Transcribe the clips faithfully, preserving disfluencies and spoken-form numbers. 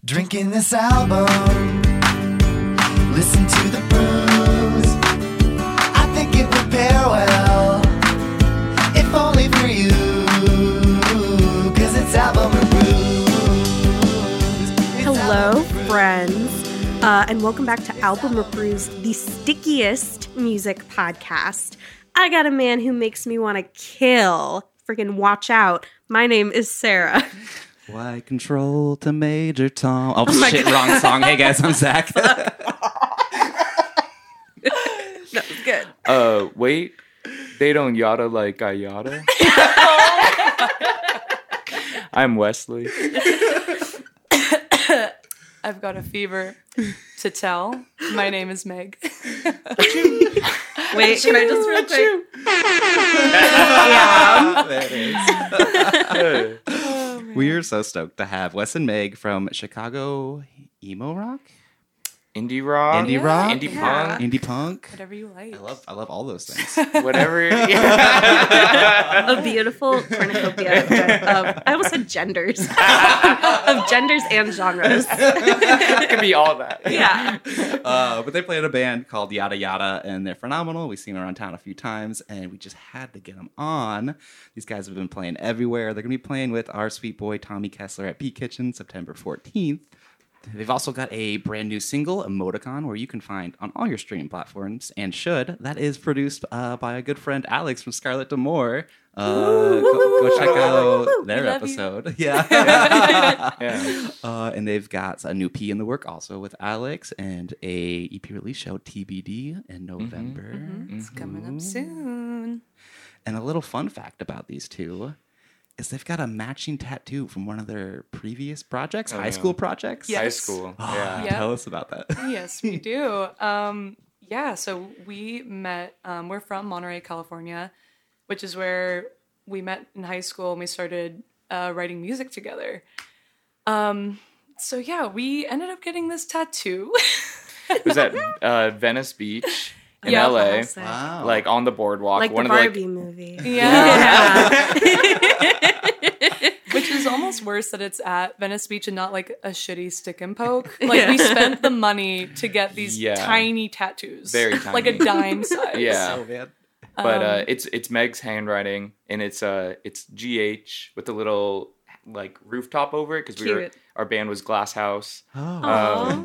Drinking this album, listen to the brews. I think it would pair well, if only for you, cause it's album and brews. It's Hello, friends, uh, and welcome back to Album or Brews, the stickiest music podcast. I got a man who makes me want to kill. Freaking watch out. My name is Sarah. Why control to Major Tom? Oh, oh shit, God. Wrong song. Hey guys, I'm Zach. That was good. Uh, wait, they don't yada like I yada. I'm Wesley. I've got a fever to tell. My name is Meg. Wait, can I just real quick? Yeah. There it is. Oh, we are so stoked to have Wes and Meg from Chicago Emo Rock? Indie rock, indie yeah, rock, indie yeah. punk, indie punk. Whatever you like. I love, I love all those things. Whatever. A beautiful cornucopia of, gen- of I almost said genders of genders and genres. It could be all that. Yeah. Uh, but they play in a band called Yada Yada, and they're phenomenal. We've seen them around town a few times, and we just had to get them on. These guys have been playing everywhere. They're going to be playing with our sweet boy Tommy Kessler at Beat Kitchen September fourteenth. They've also got a brand new single, Emoticon, where you can find on all your streaming platforms, and should. That is produced uh, by a good friend, Alex from Scarlett D'Amour. Uh, go, go check out their episode. You. Yeah. Yeah. Uh, and they've got a new P in the work also with Alex, and a E P release show, T B D, in November. Mm-hmm. Mm-hmm. It's Mm-hmm. coming up soon. And a little fun fact about these two is they've got a matching tattoo from one of their previous projects, Oh, high yeah. school projects. Yeah. High Yes. school. Oh, Yeah. Yeah. Tell us about that. Yes, we do. Um, yeah, so we met, um, we're from Monterey, California, which is where we met in high school and we started uh, writing music together. Um, so yeah, we ended up getting this tattoo. It was at uh, Venice Beach in Yeah. L A, Classic. Wow. like on the boardwalk. Like one the of the, Barbie movie. Yeah. Which is almost worse that it's at Venice Beach and not like a shitty stick and poke. Like we spent the money to get these Yeah. tiny tattoos. Very Like a tiny. dime size. Yeah. Oh, man. But uh, Um, it's it's Meg's handwriting, and it's uh it's G H with a little like rooftop over it because we were Cute. our band was Glass House. Oh. Um,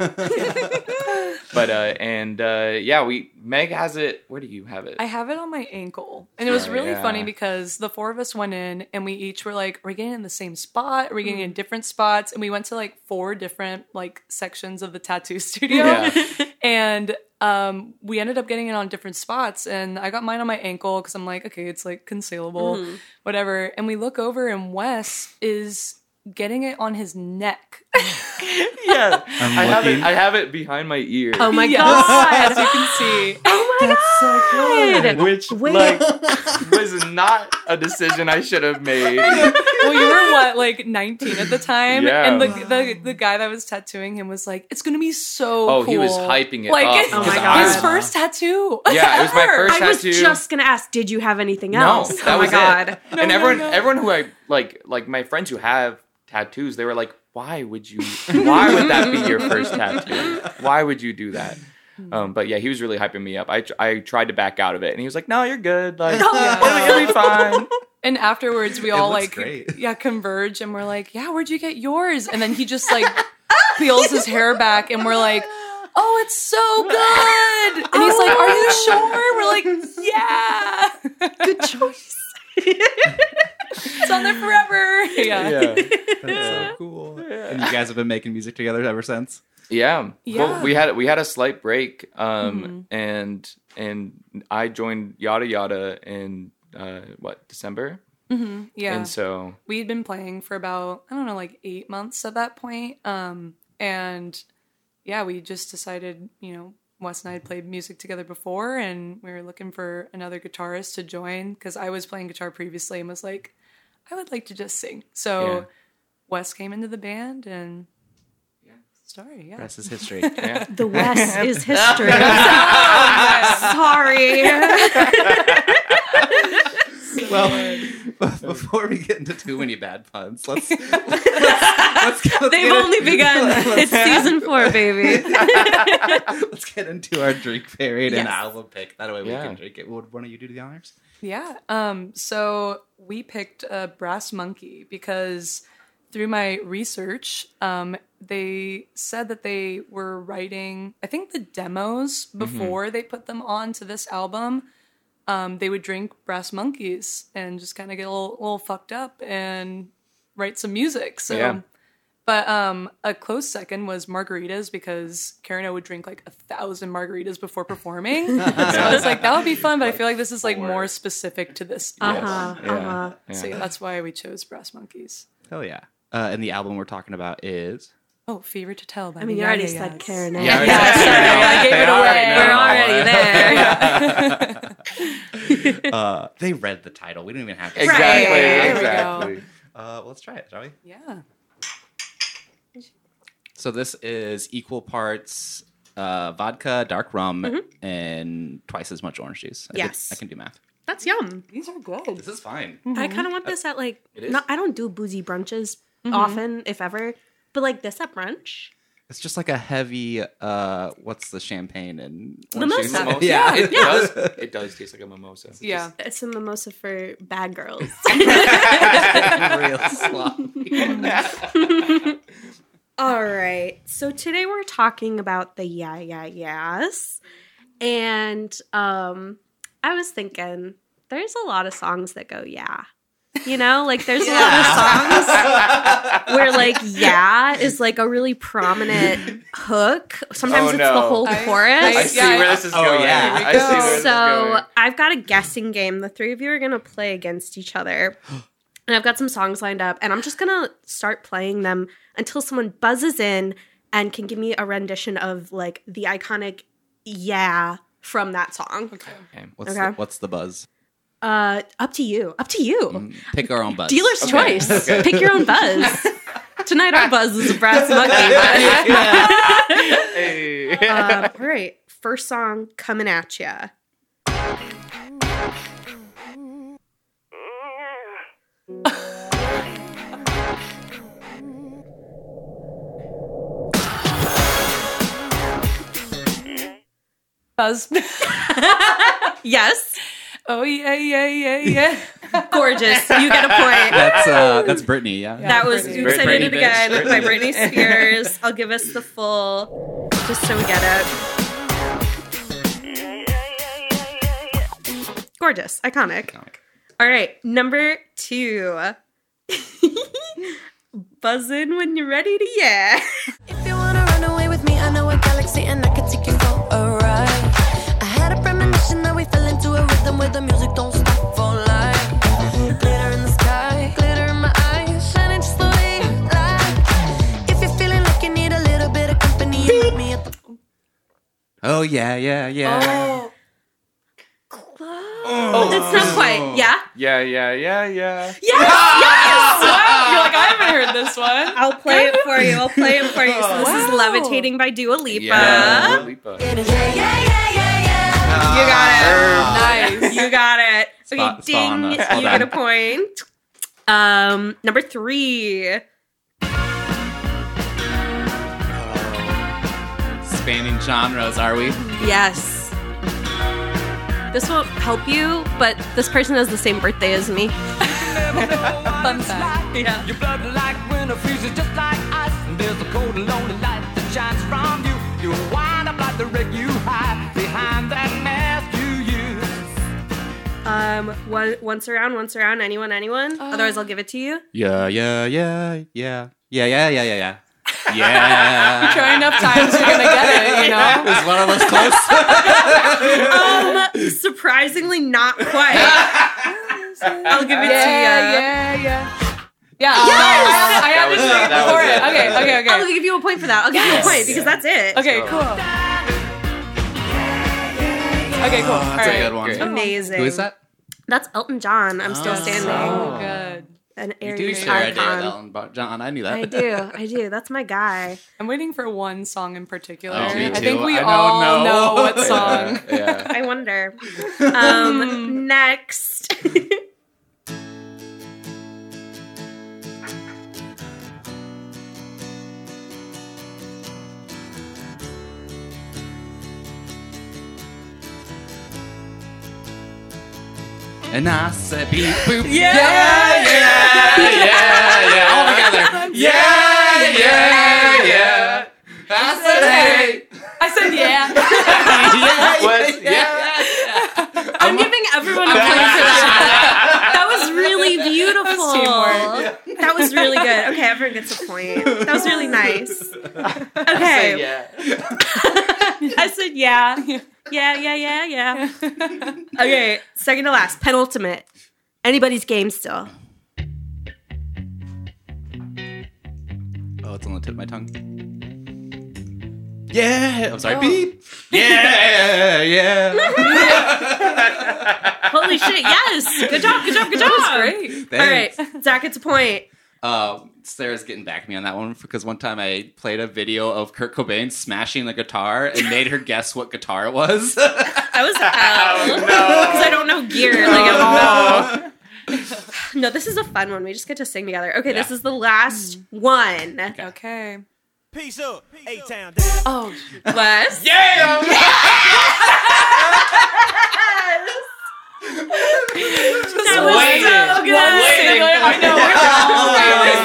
but uh and uh yeah, we Meg has it. Where do you have it? I have it on my ankle. And it was Oh, really yeah. funny because the four of us went in and we each were like, are we getting in the same spot? Are we getting in different spots? And we went to like four different like sections of the tattoo studio. Yeah. And um, we ended up getting it on different spots. And I got mine on my ankle because I'm like, okay, it's like concealable, whatever. And we look over and Wes is getting it on his neck. Yeah, I'm I have it. looking. I have it behind my ear. Oh my Yes, god. as you can see. Oh my god. Which Wait. like was not a decision I should have made. Well, you were what, like nineteen at the time? Yeah. And the, the the guy that was tattooing him was like, it's gonna be so Oh, cool. he was hyping it like, up. it- Oh my because God. his I- first tattoo. Yeah, it was my ever. first I was tattoo. just gonna ask, did you have anything No, else? that oh was my god. it. No, and no, everyone, no. everyone who I like, like my friends who have tattoos, they were like, "Why would you? Why would that be your first tattoo? Why would you do that?" Um, but yeah, he was really hyping me up. I tr- I tried to back out of it, and he was like, "No, you're good. Like, Yeah. it'll, it'll be fine." And afterwards, we all looks like, great. yeah, converge, and we're like, yeah, where'd you get yours? And then he just like peels his hair back, and we're like, oh, it's so good. And he's like, are you sure? We're like, yeah. Good choice. It's on there forever. Yeah. Yeah, That's so cool. And you guys have been making music together ever since? yeah. Yeah. Well, we had we had a slight break, um, Mhm. and and I joined Yada Yada in uh, what December, hmm Yeah. and so we had been playing for about, I don't know, like eight months at that point. Um, and yeah, we just decided, you know, Wes and I had played music together before, and we were looking for another guitarist to join because I was playing guitar previously and was like, I would like to just sing. So Yeah. Wes came into the band, and Yeah. story, yeah. Rest is history. yeah. The West is history. Sorry. So Well, before we get into too many bad puns, let's let's, let's, let's They've get only in- begun. It's season four, baby. Let's get into our drink parade and Yes. album pick. That way we Yeah. can drink it. Would one of you do the honors? Yeah. Um, so we picked a Brass Monkey because through my research, um, they said that they were writing, I think, the demos before they put them on to this album. Um, they would drink Brass Monkeys and just kind of get a little, little fucked up and write some music. So, Yeah. but um, a close second was margaritas because Karen would drink like a thousand margaritas before performing. So I was like, that would be fun, but I feel like this is like more specific to this. Uh-huh, Yeah. uh-huh. Yeah. So yeah, that's why we chose Brass Monkeys. Hell yeah. Uh, and the album we're talking about is... Oh, Fever to Tell. By I mean, the you already Yeah said Yeahs. Karen. Yeah, Yeah, yeah, sorry, They I gave it away. We're already know. already there. Uh, they read the title. We don't even have to. Exactly. There we exactly. go. Uh, well, let's try it, shall we? Yeah. So this is equal parts uh, vodka, dark rum, Mm-hmm. and twice as much orange juice. I did- Yes. I can do math. That's yum. These are good. This is fine. I kind of want this at like. It is? No, I don't do boozy brunches often, if ever. But like this at brunch. It's just like a heavy. Uh, what's the champagne and orange Mimosa. juice? Mimosa. Yeah. It does. It does taste like a mimosa. Yeah. It's a mimosa for bad girls. Real sloppy. All right. So today we're talking about the yeah, yeah, yeahs. And um, I was thinking there's a lot of songs that go yeah. You know, like there's a lot of songs where like yeah is like a really prominent hook. Sometimes Oh, it's no. the whole I- chorus. I see Yeah. where this is Oh, going. yeah. Here we I see go. where this is So going. I've got a guessing game. The three of you are going to play against each other. And I've got some songs lined up. And I'm just going to start playing them until someone buzzes in and can give me a rendition of like the iconic yeah from that song. Okay. Okay. What's, Okay. the, what's the buzz? Uh, up to you. Up to you. Pick our own buzz. Dealer's Okay. choice. Okay. Pick your own buzz. Tonight our buzz is a brass monkey. Hey. um, all right. First song coming at ya. Buzz. Yes. Oh, yeah, yeah, yeah, yeah. Gorgeous. You get a point. That's uh, that's Brittany. Yeah. That was Britney. Oops, I Britney, Did It bitch. Again Britney. by Britney Spears. I'll give us the full, just so we get it. Gorgeous. Iconic. All right. Number two. Buzz in when you're ready to yeah. If you wanna run away with me, I know a galaxy and I can take you for a ride. I had a premonition that we fell into a rhythm where the music don't stop for life. Glitter in the sky, glitter in my eyes, shining just the way you like. If you're feeling like you need a little bit of company, you meet me at the Oh yeah, yeah, yeah. Oh. Oh, it's not quite. Yeah? Yeah, yeah, yeah, yeah. Yes! Yes! You're like, I haven't heard this one. I'll play it for you. I'll play it for you. So this is Wow. Levitating by Dua Lipa. Yeah. Dua Lipa. yeah, yeah, yeah, yeah, yeah. You got it. Nice. You got it. Okay, Spot- ding. spot on the- You spot get a on. point. Um, number three. Spanning genres, are we? Yes. This won't help you, but this person has the same birthday as me. Fun fact. Yeah. Your blood like winter freezes just like ice. And there's a cold and lonely light that shines from you. You wind up like the wreck you hide behind that mask you use. Um, one, once around, once around. Anyone, anyone? Otherwise, I'll give it to you. Yeah, yeah, yeah, yeah, yeah, yeah, yeah, yeah, yeah. Yeah. Try enough times, you're gonna get it, you know? Is one of those close? Um, surprisingly, not quite. I'll give it Yeah, to you. yeah, yeah. Yeah, nice. I That had was to it. say it That before was it. it. Okay, okay, I'll okay. give you a point for that. I'll give you a point because that's it. Okay, So- cool. Okay, cool. All That's a right. good one. Great. Amazing. Who is that? That's Elton John. I'm still Oh. standing. So good. An You Aries do share a day with icon. Elton Bo- John. I knew that. I do. I do. That's my guy. I'm waiting for one song in particular. Oh, me I too. think we I don't all know. know what song. Yeah. I wonder. Um, next. And I said, beep, boop. Yeah. Yeah, yeah, yeah, yeah. All together. Yeah, yeah, yeah. I said, hey. I said yeah. yeah, What? yeah. I'm giving everyone a point for that. That was really beautiful. teamwork. That was really good. Okay, everyone gets a point. That was really nice. Okay. Yeah. I said yeah. Yeah, yeah, yeah, yeah. Okay, second to last, penultimate. Anybody's game still. Oh, it's on the tip of my tongue. Yeah. I'm sorry. Beep. Yeah, yeah. Holy shit, yes. Good job, good job, good job. That was great. All right, Zach gets a point. Uh, Sarah's getting back at me on that one because one time I played a video of Kurt Cobain smashing the guitar and made her guess what guitar it was. That was L. Because I don't know gear like at all. No, this is a fun one. We just get to sing together. Okay, this Yeah. is the last one. Okay. Peace up, A-Town down. Oh, Wes? Yeah! That was Waiting. so good. Waiting. I know.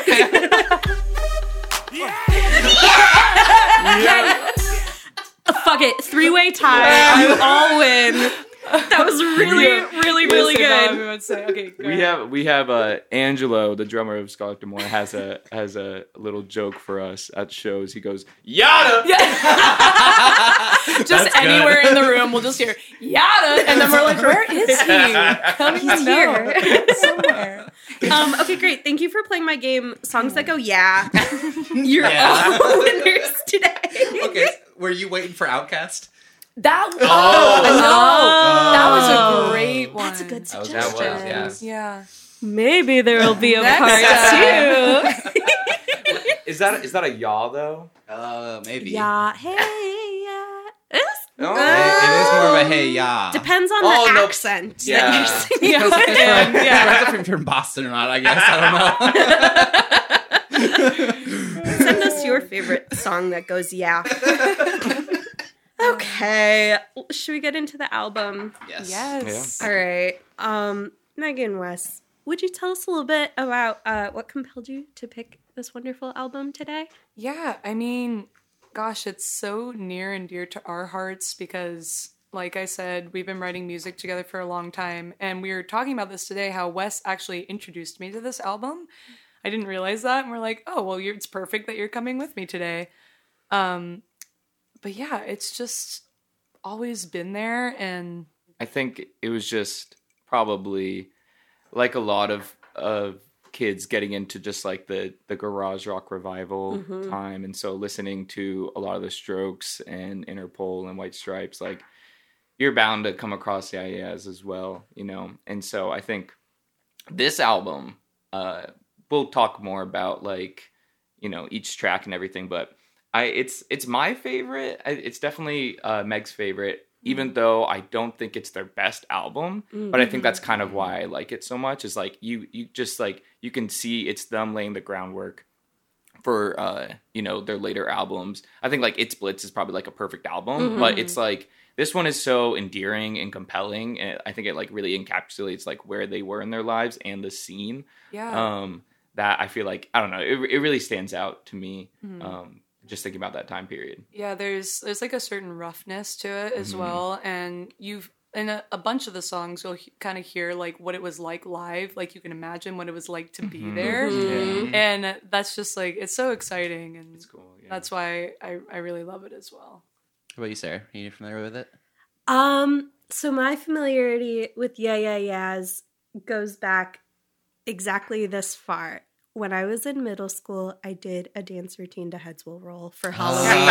Fuck it. Three-way tie. You all win. That was really, really, really Listen, now good. everyone say, okay, go We ahead. have we have uh, Angelo, the drummer of Scarlet Demore, has a has a little joke for us at shows. He goes, "Yada." Just anywhere in the room, we'll just hear yada, and then we're like, where is he? Come He's here. somewhere. Um, okay, great. Thank you for playing my game, Songs That Go Yeah. You're Yeah. all winners today. Okay, were you waiting for Outcast? That oh, Oh. that was a great one. That's a good That was- suggestion. that was, yeah. Yeah. Maybe there will be a Next part time. two. Is that is that a yaw though? Uh, maybe. Yeah. Hey, yeah. It's, No. It- it is more of a hey, yeah. depends on Oh, the no. accent Yeah. that you're singing. Depends if you're from Boston or not, I guess. I don't know. Send us your favorite song that goes yeah. Okay. Should we get into the album? Yes. Yes. All right. Um, Megan West, would you tell us a little bit about uh, what compelled you to pick this wonderful album today? Yeah, I mean, gosh, it's so near and dear to our hearts because, like I said, we've been writing music together for a long time. And we were talking about this today, how Wes actually introduced me to this album. I didn't realize that. And we're like, oh, well, you're, it's perfect that you're coming with me today. Um, but yeah, it's just always been there. And I think it was just probably like a lot of of kids getting into just like the the garage rock revival time, and so listening to a lot of the Strokes and Interpol and White Stripes, like you're bound to come across the ideas as well, you know. And so I think this album, uh, we'll talk more about like you know each track and everything, but I it's it's my favorite. I- It's definitely uh, Meg's favorite. Even though I don't think it's their best album, but I think that's kind of why I like it so much. Is like you, you just like you can see it's them laying the groundwork for uh, you know their later albums. I think like It's Blitz is probably like a perfect album, but it's like this one is so endearing and compelling, and I think it like really encapsulates like where they were in their lives and the scene. yeah. Um, that I feel like I don't know, it it really stands out to me. Um, just thinking about that time period. Yeah, there's there's like a certain roughness to it as well, and you've in a, a bunch of the songs you'll he- kind of hear like what it was like live, like you can imagine what it was like to be there, Yeah. and that's just like it's so exciting, and It's cool. Yeah. that's why I I really love it as well. How about you, Sarah? Are you familiar with it? Um, so my familiarity with Yeah Yeah Yeahs goes back exactly this far. When I was in middle school, I did a dance routine to Heads Will Roll for Halloween.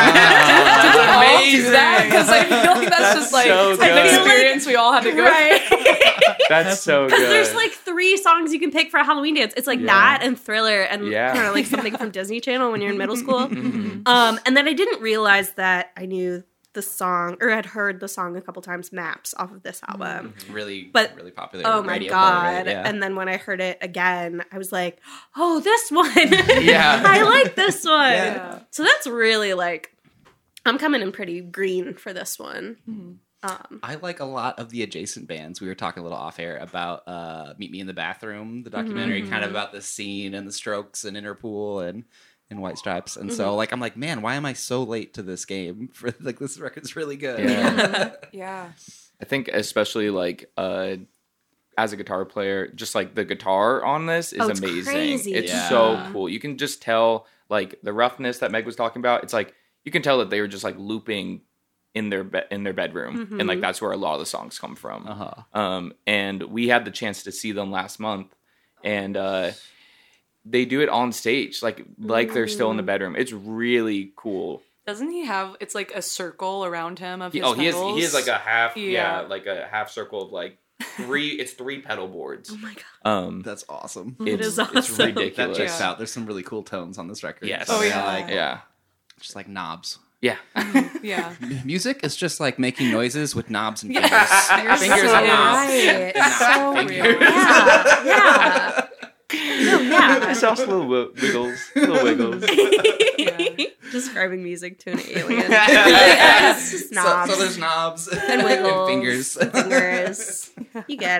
Amazing, because I feel like that's just like So an good. experience we all had to go Right. That's so Because good. there's like three songs you can pick for a Halloween dance. It's like Yeah. that and Thriller and Yeah. kind of like something from Disney Channel when you're in middle school. Mhm. Um, and then I didn't realize that I knew the song or had heard the song a couple times, Maps, off of this album. Really, But- really popular. Oh my radio god! play, right? Yeah. And then when I heard it again, I was like, "Oh, this one! Yeah. I like this one." Yeah. So that's really like, I'm coming in pretty green for this one. Um, I like a lot of the adjacent bands. We were talking a little off air about uh, Meet Me in the Bathroom, the documentary, Mm-hmm. kind of about the scene and the Strokes and Interpol and and White Stripes. And Mm-hmm. so, like, I'm like, man, why am I so late to this game? For like, this record's really good. Yeah. Yeah. I think especially like uh as a guitar player, just like the guitar on this is Oh, it's amazing. crazy. It's Yeah. so cool. You can just tell like the roughness that Meg was talking about. It's like you can tell that they were just like looping in their be- in their bedroom, Mm-hmm. and like that's where a lot of the songs come from. Uh-huh. Um, and we had the chance to see them last month, and uh, they do it on stage, like like they're still in the bedroom. It's really cool. Doesn't he have? It's like a circle around him of He, his oh, he has pedals. he has like a half, yeah, Yeah. like a half circle of like three. It's three pedal boards. oh my god. Um, That's awesome. It it's, is it's awesome. That ridiculous. checks Yeah. out. There's some really cool tones on this record. Yes. Oh, They're, yeah. like, Yeah. just like knobs. Yeah. Yeah. M- Music is just like making noises with knobs and Yes. fingers. You're Fingers so and knobs. right. Not So fingers. real. Yeah, yeah. No, yeah. It's also little wi- wiggles, little wiggles. Yeah. Describing music to an alien. It's just So, knobs so there's knobs and wiggles, fingers. and fingers. You get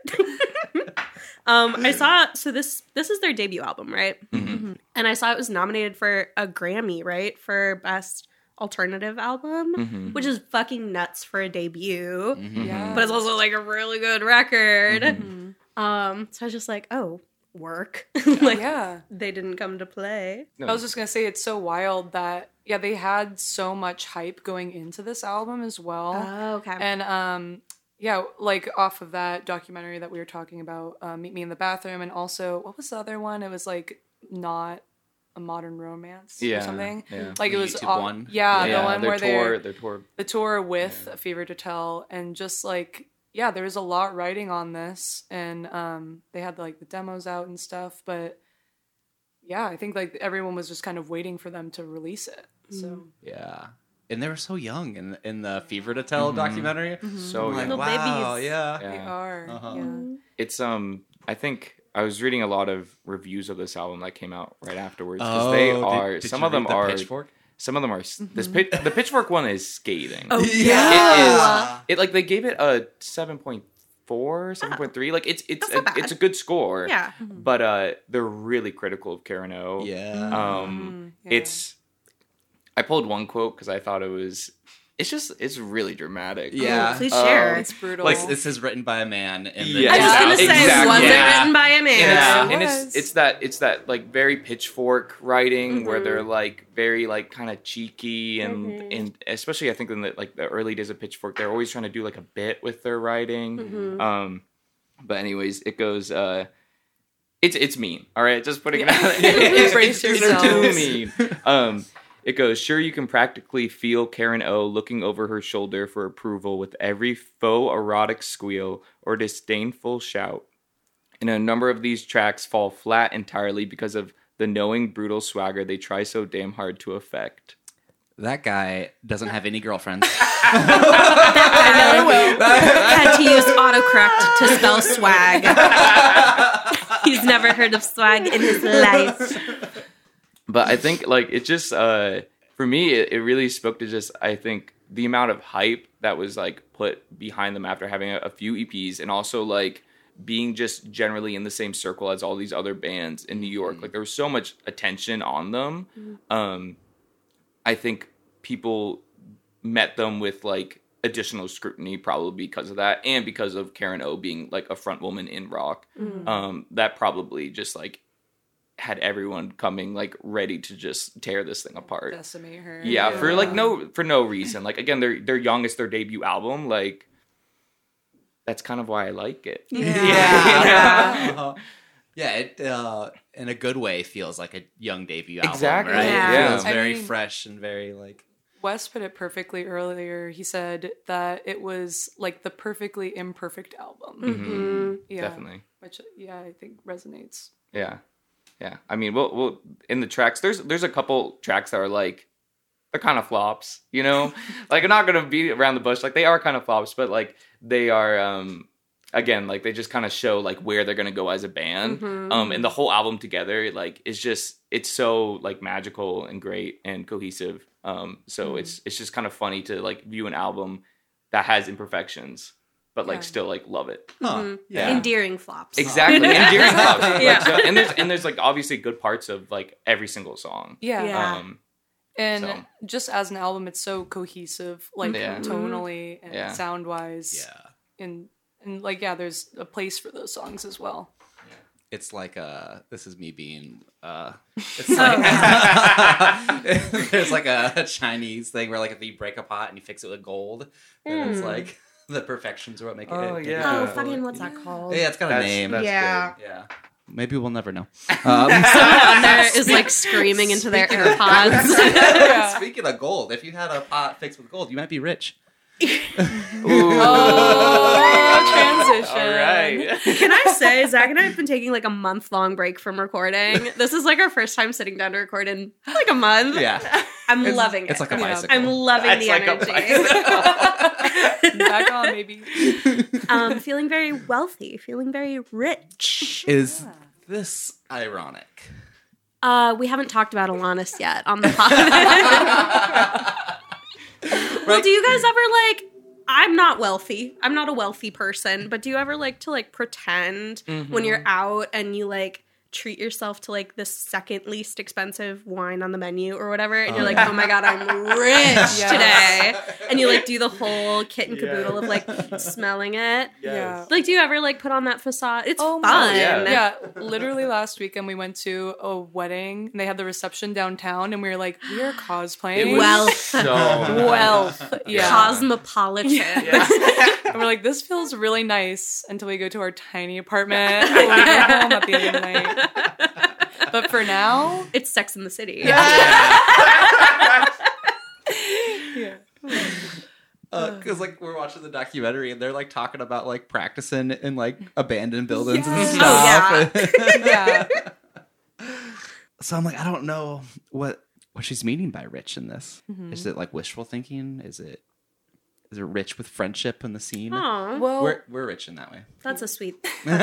it. um, I saw. So this this is their debut album, right? Mhm. And I saw it was nominated for a Grammy, right, for best alternative album, Mhm. which is fucking nuts for a debut. Mhm. Yeah. But it's also like a really good record. Mhm. Um, so I was just like, oh, work. like Yeah. they didn't come to play. No. I was just gonna say it's so wild that yeah they had so much hype going into this album as well, Oh, okay. and um yeah like off of that documentary that we were talking about, uh, Meet Me in the Bathroom, and also what was the other one? It was like not a modern romance Yeah, or something. yeah. Like it The was YouTube all- one? Yeah, yeah, the one their where tour, they're their tour. the tour with A Fever to Tell, and just like yeah there was a lot writing on this, and um they had like the demos out and stuff, but yeah I think like everyone was just kind of waiting for them to release it. So Yeah. And they were so young in in the Fever to Tell documentary. So I'm like, yeah. Little wow, babies. yeah. they Yeah. are. Uh-huh. Yeah. It's um I think I was reading a lot of reviews of this album that came out right afterwards because Oh, they did- are did some you of them read the are Pitchfork? some of them are s this pit, the Pitchfork one is scathing. Oh, Yeah. It like they gave it a seven point four, seven point three. Like it's it's That's not a, bad. it's a good score. Yeah. But uh they're really critical of Karen O. Yeah. Um Mm, yeah. it's I pulled one quote because I thought it was it's just it's really dramatic. Yeah. Ooh, please Um, share. It's brutal. Like this is written by a man. And the Yeah. I was Yeah, gonna say, exactly. was Yeah. it written by a man? And, Yeah. it's, and It it's was. it's that it's that like very Pitchfork writing where Mhm. they're like very like kind of cheeky and Mhm. and especially I think in the like the early days of Pitchfork they're always trying to do like a bit with their writing. Mhm. Um, but anyways, it goes. Uh, it's it's mean. All right, just putting it Yeah. out. It's, Brace it's, it's too yourselves. mean. Um, it goes. Sure, you can practically feel Karen O looking over her shoulder for approval with every faux erotic squeal or disdainful shout. And a number of these tracks fall flat entirely because of the knowing, brutal swagger they try so damn hard to affect. That guy doesn't have any girlfriends. I had to use autocorrect to spell swag. He's never heard of swag in his life. But I think like it just uh for me it, it really spoke to just I think the amount of hype that was like put behind them after having a, a few E Ps, and also like being just generally in the same circle as all these other bands in New York. Like there was so much attention on them. Um I think people met them with like additional scrutiny probably because of that, and because of Karen O being like a front woman in rock. Um that probably just like had everyone coming like ready to just tear this thing apart. decimate her. Yeah, for like no for no reason. Like again, they're they're young, it's their debut album. Like that's kind of why I like it. Yeah. Uh-huh. Yeah, it uh, in a good way feels like a young debut album. Exactly, Right? yeah. It feels I very mean- fresh and very like. Wes put it perfectly earlier. He said that it was like the perfectly imperfect album. Mhm. Yeah, Definitely. which yeah, I think resonates. Yeah. Yeah. I mean, we'll we'll in the tracks there's there's a couple tracks that are like they're kind of flops, you know? Like I'm not going to beat around the bush. Like they are kind of flops, but like they are um again, like they just kind of show like where they're going to go as a band. Mhm. Um and the whole album together like is just it's so like magical and great and cohesive. Um so it's it's just kind of funny to like view an album that has imperfections, but like Yeah. still like love it. Huh. Yeah. Endearing flops. Exactly. Endearing flops. Like, Yeah. so- and there's and there's like obviously good parts of like every single song. Yeah. Yeah. Um, And So. just as an album, it's so cohesive, like Yeah. tonally and Yeah. sound wise. Yeah. And and like yeah, there's a place for those songs as well. It's like uh this is me being uh Oh. it's like there's like a Chinese thing where like if you break a pot and you fix it with gold, then it's like the perfections are what make it. Oh, make it yeah. Hmm. Oh, beautiful. fucking what's that called? Yeah, it's got a That's- name. that's Yeah. good. Yeah. Maybe we'll never know. Um, Someone out there is like screaming into their AirPods. Yeah. Speaking of gold, if you had a pot fixed with gold, you might be rich. Ooh. Oh, transition. All right. Can I say, Zach and I have been taking like a month long break from recording. This is like our first time sitting down to record in like a month. Yeah. I'm loving it. It's like a Yeah. bicycle. I'm loving It's the like a energy. Back on, maybe. um, feeling very wealthy, feeling very rich. Is this ironic? Uh, we haven't talked about Alanis yet on the pod. Well, do you guys ever like? I'm not wealthy. I'm not a wealthy person, but do you ever like to like pretend when you're out and you like treat yourself to like the second least expensive wine on the menu or whatever, and you're like, oh my god, I'm rich today, and you like do the whole kit and caboodle of like smelling it. Yeah. Like, do you ever like put on that facade? It's Oh fun. my yeah. Yeah, literally last weekend we went to a wedding and they had the reception downtown and we were like, we are cosplaying. It was Wealth. so Wealth. Yeah. Cosmopolitan. And we're like, this feels really nice until we go to our tiny apartment when we go home at the end of the night. But for now, It's Sex in the City. yeah. Because like we're watching the documentary and they're like talking about like practicing in like abandoned buildings and Yes. stuff. Oh, Yeah. So I'm like, I don't know what what she's meaning by rich in this. Mm-hmm. Is it like wishful thinking? Is it is it rich with friendship in the scene? Aw, Well, We're we're rich in that way. that's a sweet.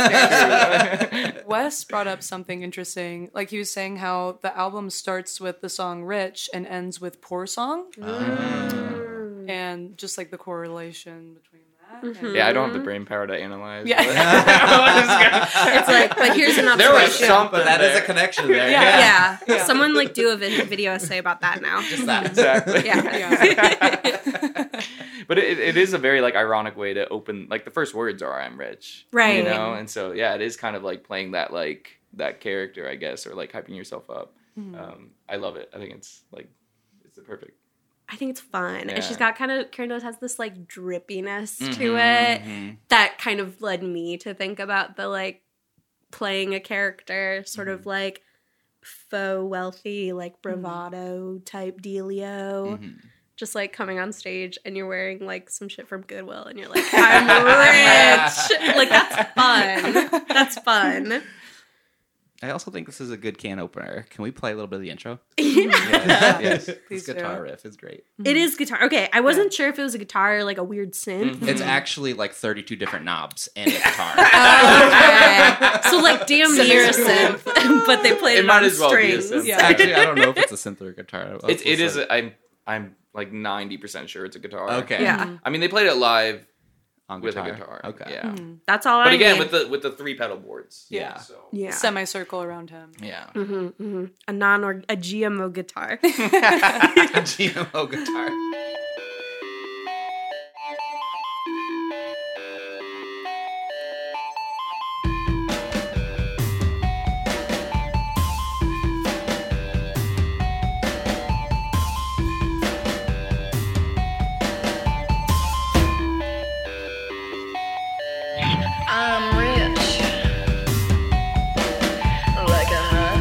Wes brought up something interesting. Like he was saying how the album starts with the song Rich and ends with Poor Song. And just like the correlation between that. and- Yeah, I don't have the brain power to analyze. Yeah. It's like, but here's an There was observation. something But that is a there. connection there. Yeah. Yeah. Someone like do a vid- video essay about that now. Just that. Exactly. Yeah. But it, it is a very like ironic way to open. Like the first words are "I'm rich," Right. You know, and so yeah, it is kind of like playing that like that character, I guess, or like hyping yourself up. Um, I love it. I think it's like it's the perfect. I think it's fun. And Yeah. she's got kind of, Karen Rose has this like drippiness to Mhm, it that kind of led me to think about the like playing a character, sort of like faux wealthy, like bravado type dealio. Mhm. Just like coming on stage and you're wearing like some shit from Goodwill and you're like, I'm rich. Like that's fun. That's fun. I also think this is a good can opener. Can we play a little bit of the intro? Yeah. Yes. Please This guitar do. riff is great. It is guitar. Okay, I wasn't sure if it was a guitar or like a weird synth. Mhm. It's actually like thirty-two different knobs and a guitar. Okay. So like damn near a synth, but they played It it, might on as well be a strings. synth. Yeah. Actually, I don't know if it's a synth or a guitar. It's it is. A, I'm I'm like ninety percent sure it's a guitar. Okay. Yeah. I mean, they played it live On with guitar. a guitar. Okay. Yeah. That's all I But again, need. with the with the three pedal boards. Yeah. So yeah. Semicircle around him. yeah. hmm hmm A non or a G M O guitar. A G M O guitar. I'm rich, like a hot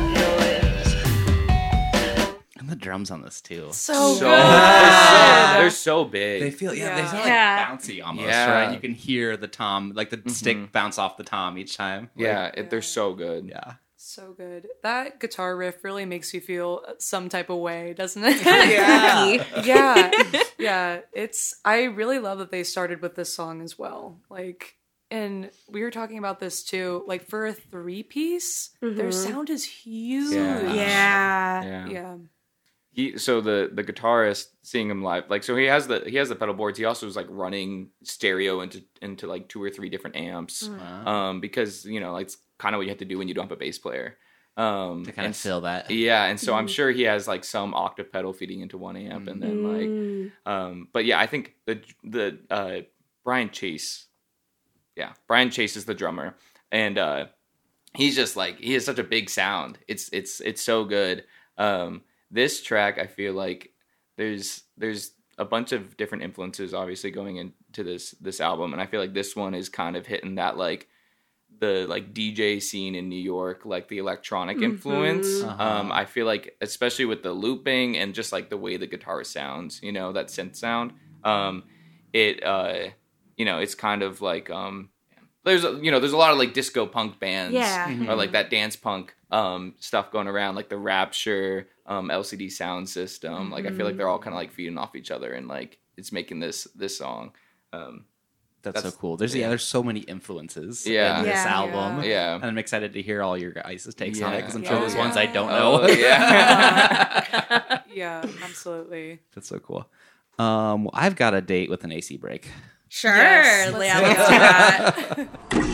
noise. And the drums on this too. So, So good. they're so they're so big. They feel yeah, they Yeah. sound like Yeah. bouncy almost, Yeah. right? You can hear the tom, like the stick bounce off the tom each time. Like, yeah, it, they're so good. yeah. So good. That guitar riff really makes you feel some type of way, doesn't it? Yeah. yeah. Yeah. It's I really love that they started with this song as well. Like and we were talking about this too. Like for a three piece, their sound is huge. Yeah. Yeah. Yeah. Yeah. he so the the guitarist, seeing him live, like, so he has the he has the pedal boards. He also was like running stereo into into like two or three different amps, Wow. um, because you know, like, it's kind of what you have to do when you don't have a bass player. Um, To kind of and- fill that. Yeah, and so Mm-hmm. I'm sure he has like some octave pedal feeding into one amp, and then like, Mm. um, but yeah, I think the the uh, Brian Chase, yeah, Brian Chase is the drummer, and uh, he's just like, he has such a big sound. It's it's it's so good. Um, this track, I feel like there's there's a bunch of different influences obviously going into this this album, and I feel like this one is kind of hitting that like the like D J scene in New York, like the electronic influence. Uh-huh. Um, I feel like especially with the looping and just like the way the guitar sounds, you know, that synth sound. Um, it uh, you know, it's kind of like um, there's a, you know, there's a lot of like disco punk bands, Yeah. or like that dance punk um stuff going around, like the Rapture, um, L C D Sound System. Like I feel like they're all kind of like feeding off each other, and like it's making this this song. Um, That's, That's- so cool. There's yeah. yeah. there's so many influences Yeah. in this Yeah. album. Yeah. yeah. And I'm excited to hear all your guys' takes on it, because I'm Yeah. sure Oh, there's yeah. ones I don't Oh, know. yeah. Yeah, absolutely. That's so cool. Um, well, I've got a date with an A C break. Sure. Yes, let's yeah, do let's do that.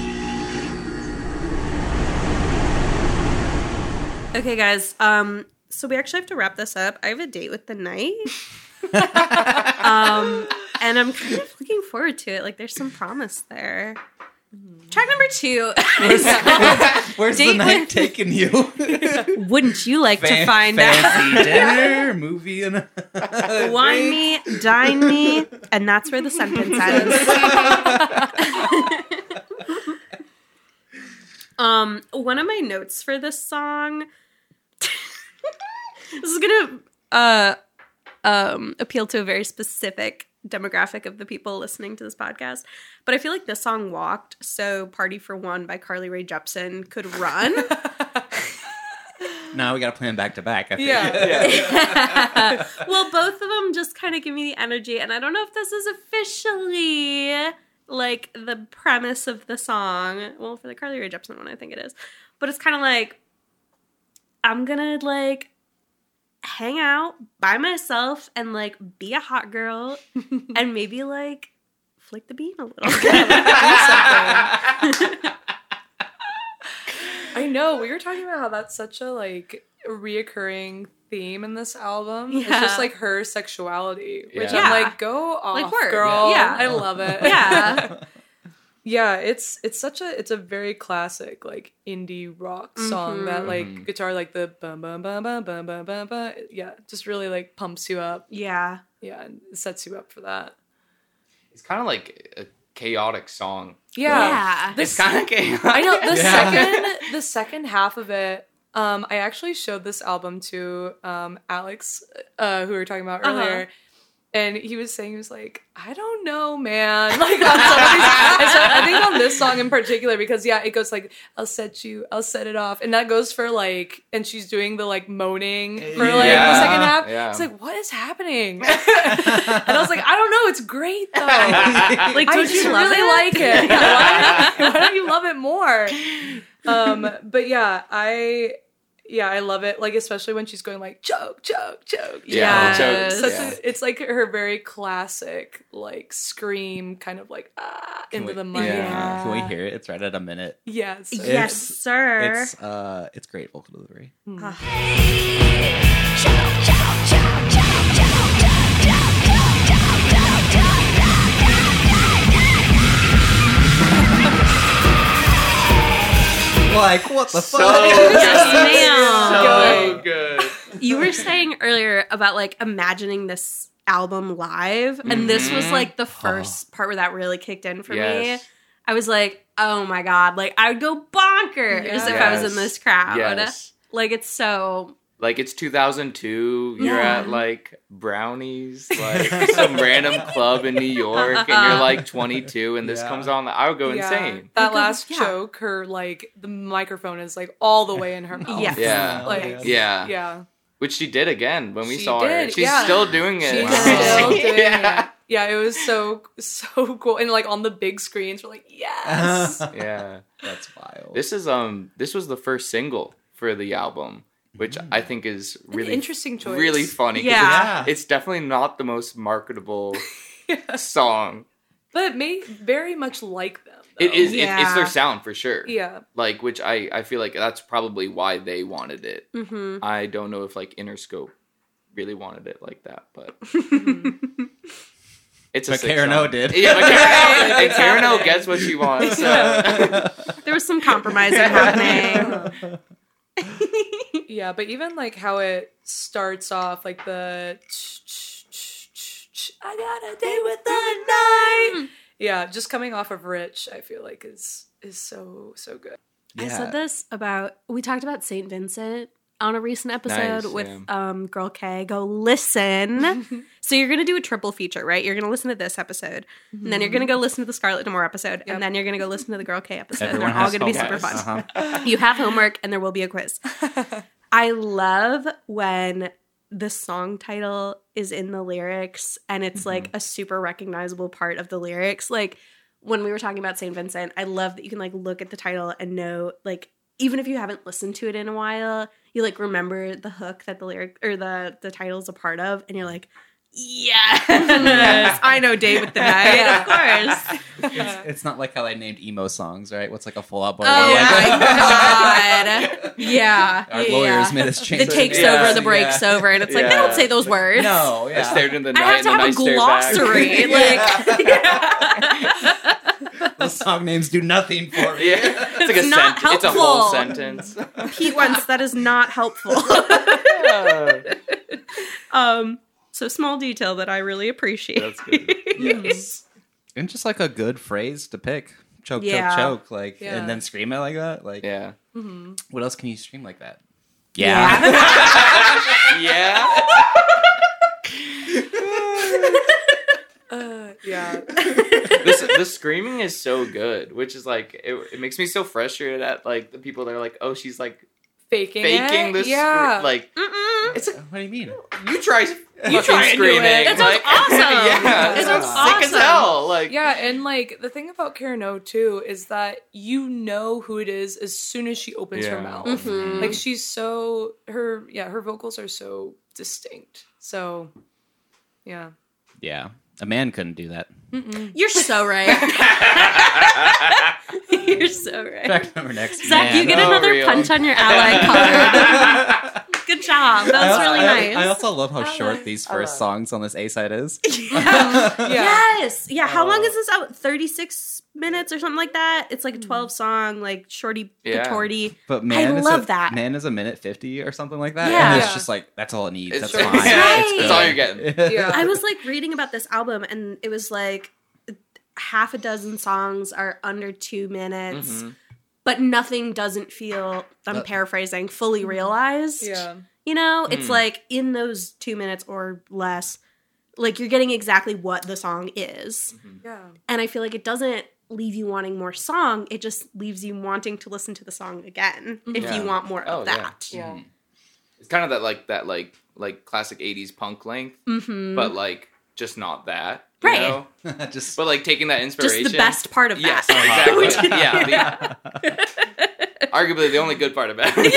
Okay, guys. Um, so we actually have to wrap this up. I have a date with the night. um, and I'm kind of looking forward to it. Like, there's some promise there. Track number two is called Where's Date the night with- taking you? Wouldn't You Like to Fan- Find Out? fancy dinner, movie, and Wine me, dine me, and that's where the sentence ends. um, one of my notes for this song. This is gonna uh, um, appeal to a very specific demographic of the people listening to this podcast, but I feel like this song walked, so "Party for One" by Carly Rae Jepsen could run. Now we got to plan back to back. I think. Yeah. Well, both of them just kind of give me the energy, and I don't know if this is officially like the premise of the song. Well, for the Carly Rae Jepsen one, I think it is, but it's kind of like I'm gonna like hang out by myself and like be a hot girl and maybe like flick the bean a little. I know. We were talking about how that's such a like reoccurring theme in this album. It's Yeah. just like her sexuality, which Yeah. I'm like, go off, Like, word. girl. Yeah. I love it. Yeah. Yeah, it's it's such a it's a very classic like indie rock song that like Mhm. guitar like the bum bum bum bum bum bum bum bum yeah, just really like pumps you up. Yeah. Yeah, and sets you up for that. It's kind of like a chaotic song. Yeah. Yeah. This- It's kind of chaotic. I know the Yeah. second the second half of it. Um, I actually showed this album to um, Alex, uh, who we were talking about Uh-huh. earlier, and he was saying he was like, I don't know, man. Like on some of these, I said- I think on this song in particular because yeah, it goes like, I'll set you, I'll set it off, and that goes for like, and she's doing the like moaning for like Yeah. the second half. Yeah. It's like, what is happening? And I was like, I don't know, it's great though. Like, I don't just you love really it? like it. Yeah, why, why don't you love it more? Um, but yeah, I yeah, I love it. Like especially when she's going like choke, choke, choke. Yeah, Yes. choke. Such Yeah. a, it's like her very classic like scream, kind of like ah Can into we- the mic. Yeah. Can we hear it? It's right at a minute. Yes. Yes, It's- sir. It's uh, it's great vocal delivery. Like what the So fuck? Yes, ma'am. So good. You were saying earlier about like imagining this album live, and this was Mhm. like the first part where that really kicked in for me. Yes. I was like, oh my god, like I would go bonkers Yes. if I was in this crowd. Yes. Like it's so Like it's two thousand two, you're Yeah. at like Brownies, like some random club in New York, and you're like twenty-two, and this Yeah. comes on. I would go Yeah. insane. That Like, last yeah. choke, her like the microphone is like all the way in her mouth. Yes. Yeah. Like Yeah. yeah. Which she did again when we She saw her. did, She's yeah. still doing it. She's Wow. still doing yeah. it. Yeah, it was so so cool. And like on the big screens, we're like, yes. Yeah. That's wild. This is um this was the first single for the album. which I think is really interesting choice. really funny. 'cause Yeah. it's, it's definitely not the most marketable song. But may very much like them. Though. It is. It, it's Yeah. their sound for sure. Yeah. Like, which I I feel like that's probably why they wanted it. Mm-hmm. I don't know if like Interscope really wanted it like that, but it's a But sick Karen song. O did. Yeah, but Karen, Right, and Karen O exactly. gets what she wants. So. There was some compromising happening. Yeah, but even like how it starts off, like the I got a date with the night. Yeah, just coming off of Rich, I feel like is is so so good. I said this about, we talked about Saint Vincent on a recent episode Nice, with yeah. um, Girl K. Go listen. So you're going to do a triple feature, right? You're going to listen to this episode, and then you're going to go listen to the Scarlett Damore episode, Yep. and then you're going to go listen to the Girl K episode. Everyone and they're all has going to be homework. super fun. Uh-huh. You have homework, and there will be a quiz. I love when the song title is in the lyrics, and it's like a super recognizable part of the lyrics. Like, when we were talking about Saint Vincent, I love that you can like look at the title and know, like, even if you haven't listened to it in a while, you like remember the hook that the lyric or the the title's a part of, and you're like, yes, I know Day with the Night, of course. It's, it's not like how they named emo songs, right? What's like a full out boy? Oh like my god, yeah, Our yeah. lawyers made us change The takes it. over, Yeah, the breaks yeah. over, and it's like they Yeah. don't say those words. No, I yeah. stared in the I night have to and then have I a stared glossary. back. Like, Those song names do nothing for me. Yeah, it's like a It's not sent- It's a whole helpful. sentence. Pete once, that is not helpful. um, so small detail that I really appreciate. That's good. Yes. And just like a good phrase to pick. Choke, Yeah. choke, choke. Like, Yeah. and then scream it like that. Like, Yeah. what else can you scream like that? Yeah. Uh, yeah. this, the screaming is so good, which is like it, it makes me so frustrated at like the people that are like, oh, she's like Faking, faking it. this. Yeah. Like Mm-mm. it's a, What do you mean? you try you try and do screaming. it. That sounds like, awesome. Yeah, It it sounds sounds sick as awesome. hell. Like Yeah, and like the thing about Karen O too is that you know who it is as soon as she opens her Yeah. mouth. Mhm. Like she's so her yeah, her vocals are so distinct. So yeah. Yeah. A man couldn't do that. You're so right. You're so right. Fact number next. Zach, man. you get Oh, another real. punch on your ally card. Good job. That I was also- really I- nice. I also love how short these first songs on this A side is. Yeah. Yes. Yeah. How long is this out? thirty-six minutes or something like that? It's like a twelve song, like shorty Yeah. patorty. But man, is love a, that. Man is a minute fifty or something like that. Yeah. And it's Yeah. just like that's all it needs. It's That's short. fine. Right. It's That's all you're getting. Yeah. I was like reading about this album, and it was like half a dozen songs are under two minutes, Mhm. but nothing doesn't feel, I'm Uh, paraphrasing, fully realized. Yeah. You know, it's Mm. like in those two minutes or less, like you're getting exactly what the song is. Yeah. And I feel like it doesn't leave you wanting more song. It just leaves you wanting to listen to the song again if Yeah. you want more Oh, of yeah. that. Yeah. It's kind of that like that like like classic eighties punk length, Mm-hmm. but like just not that. You Right. know? just But like taking that inspiration. Just the best part of Yes, that. exactly. Which- yeah. the- arguably the only good part about it.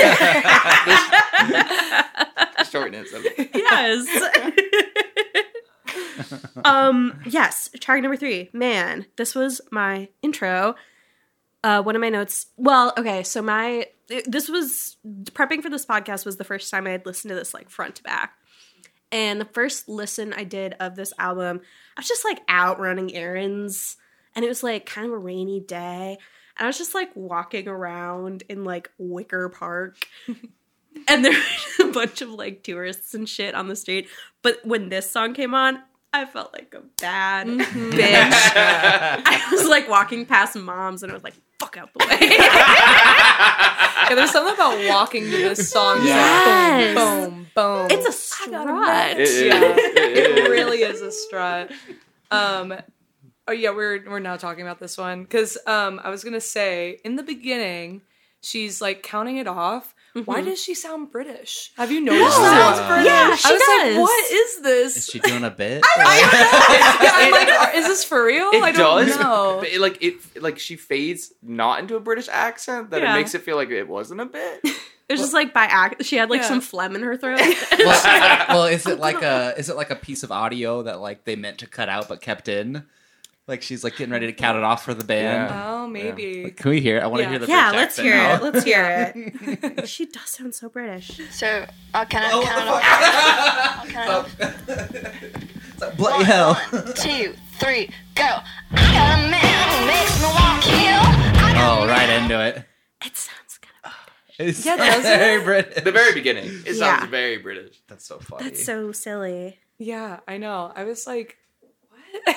the shortness of it. Yes. um, yes, track number three. Man, this was my intro. Uh, one of my notes. Well, okay, so my this was prepping for this podcast was the first time I had listened to this like front to back. And the first listen I did of this album, I was just like out running errands, and it was like kind of a rainy day. And I was just like walking around in like Wicker Park. And there were a bunch of like tourists and shit on the street. But when this song came on, I felt like a bad bitch. I was like walking past moms and I was like, fuck out the way. Yeah, there's something about walking to this song. just Yes. Boom, boom, boom. It's a strut. It is. Yeah. It It is. really is a strut. Um, oh yeah, we're we're now talking about this one because um, I was gonna say in the beginning, she's like counting it off. Why does she sound British? Have you noticed No. that? Uh, Yeah, she I was does. like, what is this? is she doing a bit? yeah, I'm like, are- is this for real? It I don't does, know. but it, like it, like she fades not into a British accent that Yeah. it makes it feel like it wasn't a bit. It was just like by act. She had like Yeah. some phlegm in her throat. well, well, is it like a is it like a piece of audio that like they meant to cut out but kept in? Like she's like getting ready to count it off for the band. Yeah. Oh, maybe. Like, can we hear it? I want to Yeah. hear the yeah, British let's accent hear now. it. Let's hear it. She does sound so British. So I'll count, Oh, count what off. the I'll fuck? count off. It's like, bloody hell! One, two, three, go. I got a man who makes me want to kill. I got Oh, a right man. into it. It sounds kind of. It's Yeah, does very it? British. The very beginning. It Yeah. sounds very British. That's so funny. That's so silly. Yeah, I know. I was like, what?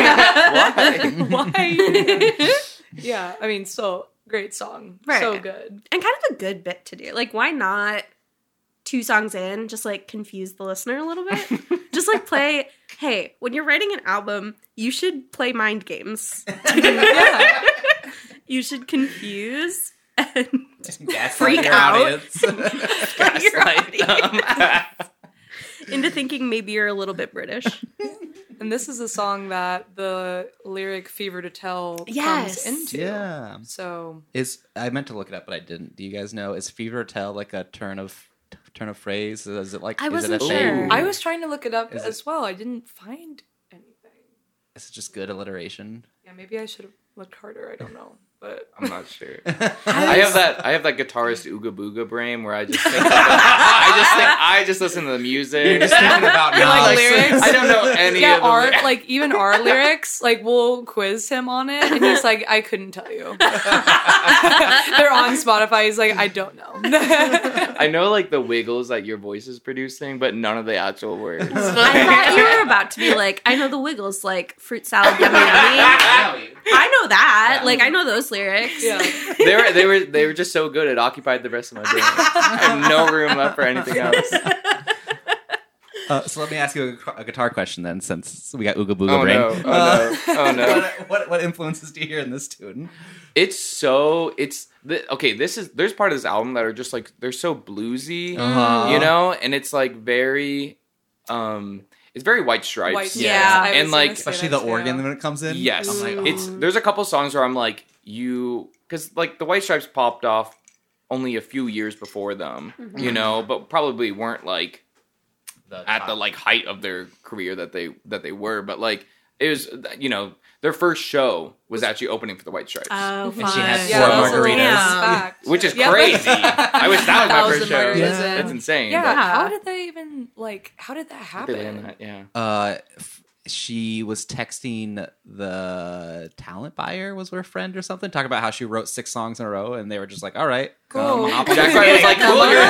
yeah. Why? Why? yeah, I mean, so great song. Right. So good. And kind of a good bit to do. Like, why not two songs in, just like confuse the listener a little bit? Just like play, hey, when you're writing an album, you should play mind games. Yeah. You should confuse and Gaslight freak your out. audience. your Gaslight them. into thinking maybe you're a little bit British. And this is a song that the lyric Fever to Tell Yes. comes into. Yeah. So, Is I meant to look it up, but I didn't. Do you guys know? Is fever tell like a turn of turn of phrase? Is it like? I is wasn't it a sure. thing? I was trying to look it up Is it- as well. I didn't find anything. Is it just good alliteration? Yeah, maybe I should have looked harder. I don't know. But I'm not sure. I have that. I have that guitarist Ooga Booga brain where I just think. Of the, I just think. I just listen to the music. You're just thinking about You're like Nas. lyrics? I don't know any yeah, of the our lyrics. like even our lyrics, like we'll quiz him on it, and he's like, I couldn't tell you. They're on Spotify. He's like, I don't know. I know like the wiggles that your voice is producing, but none of the actual words. I thought you were about to be like, I know the Wiggles, like fruit salad, yummy, yummy. I know that. Like, I know those lyrics. yeah. they were they were they were just so good it occupied the rest of my brain. I have no room left for anything else. Uh, so let me ask you a, a guitar question then, since we got Ooga Booga Oh brain. no! Oh no! Oh no! What, what what influences do you hear in this tune? It's so it's the, okay. This is there's part of this album that are just like they're so bluesy, Uh-huh. you know, and it's like very, um, it's very White Stripes. White, Yeah. yeah. I was And, gonna like- say Especially that the too. organ when it comes in. Yes, I'm like, it's oh. there's a couple songs where I'm like you because like the White Stripes popped off only a few years before them, you know, but probably weren't like at the like height of their career that they that they were, but like it was you know their first show was actually opening for the White Stripes. Oh, fun. And she had Yeah, four that was a little margaritas. fact. Which is Yeah. crazy. I wish that was my first Thousand show. margaritas Yeah. in. That's insane. Yeah, but how did they even like? How did that they happen? land that, yeah. Uh, f- she was texting the talent buyer, was her friend or something, talking about how she wrote six songs in a row, and they were just like, "All right, come Cool. hop on Jack this White was gig." like,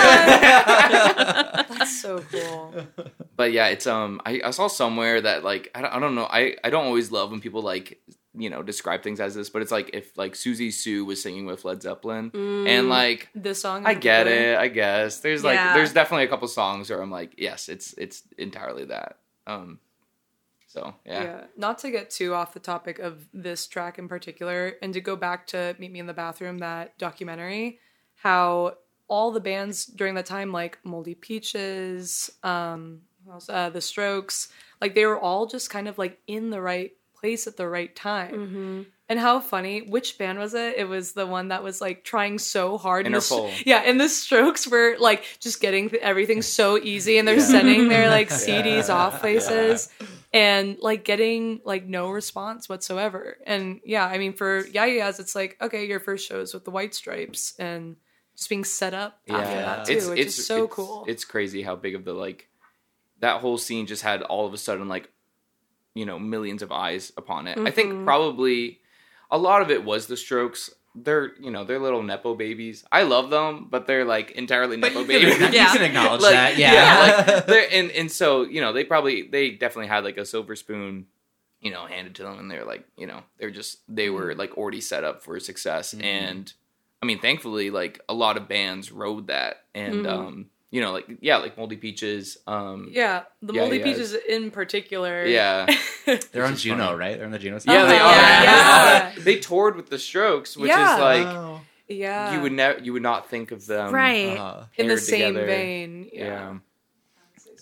"Cool, you're-" That's so cool. But yeah, it's um. I, I saw somewhere that like I don't, I don't know. I, I don't always love when people like you know describe things as this, but it's like if like Susie Sue was singing with Led Zeppelin, and like This song. in I get particular. it. I guess there's like Yeah. there's definitely a couple songs where I'm like, yes, it's it's entirely that. Um. So yeah. Yeah. Not to get too off the topic of this track in particular, and to go back to Meet Me in the Bathroom, that documentary, how all the bands during that time, like Moldy Peaches, um, who else? Uh, The Strokes, like they were all just kind of like in the right place at the right time. Mm-hmm. And how funny, which band was it? It was the one that was like trying so hard. and the s- Interpol. Yeah, and the Strokes were like just getting th- everything so easy, and they're Yeah. sending their like C Ds Yeah. off places. And like getting like no response whatsoever. And yeah, I mean for Yeah Yeah Yeahs, it's like, okay, your first show is with the White Stripes and just being set up after that too, It's which it's is so it's, cool. It's crazy how big of the like that whole scene just had all of a sudden like you know millions of eyes upon it. I think probably a lot of it was the Strokes. They're you know they're little nepo babies. I love them, but they're like entirely nepo babies. You Yeah. can acknowledge Like, that, yeah. like they're and and so you know they probably they definitely had like a silver spoon, you know, handed to them, and they're like you know they're just they were like already set up for success, and I mean thankfully like a lot of bands rode that, and um you know like yeah like Moldy Peaches, um yeah, the Yeah Moldy Yeahs. Peaches in particular. yeah They're on is Juno, funny. right? They're on the Juno. yeah side? they Uh-huh. are Yeah. Yeah. Yeah. They toured with the Strokes, which Yeah. is like Oh. yeah, you would never you would not think of them Right. Uh, in the paired same together. vein. yeah. Yeah.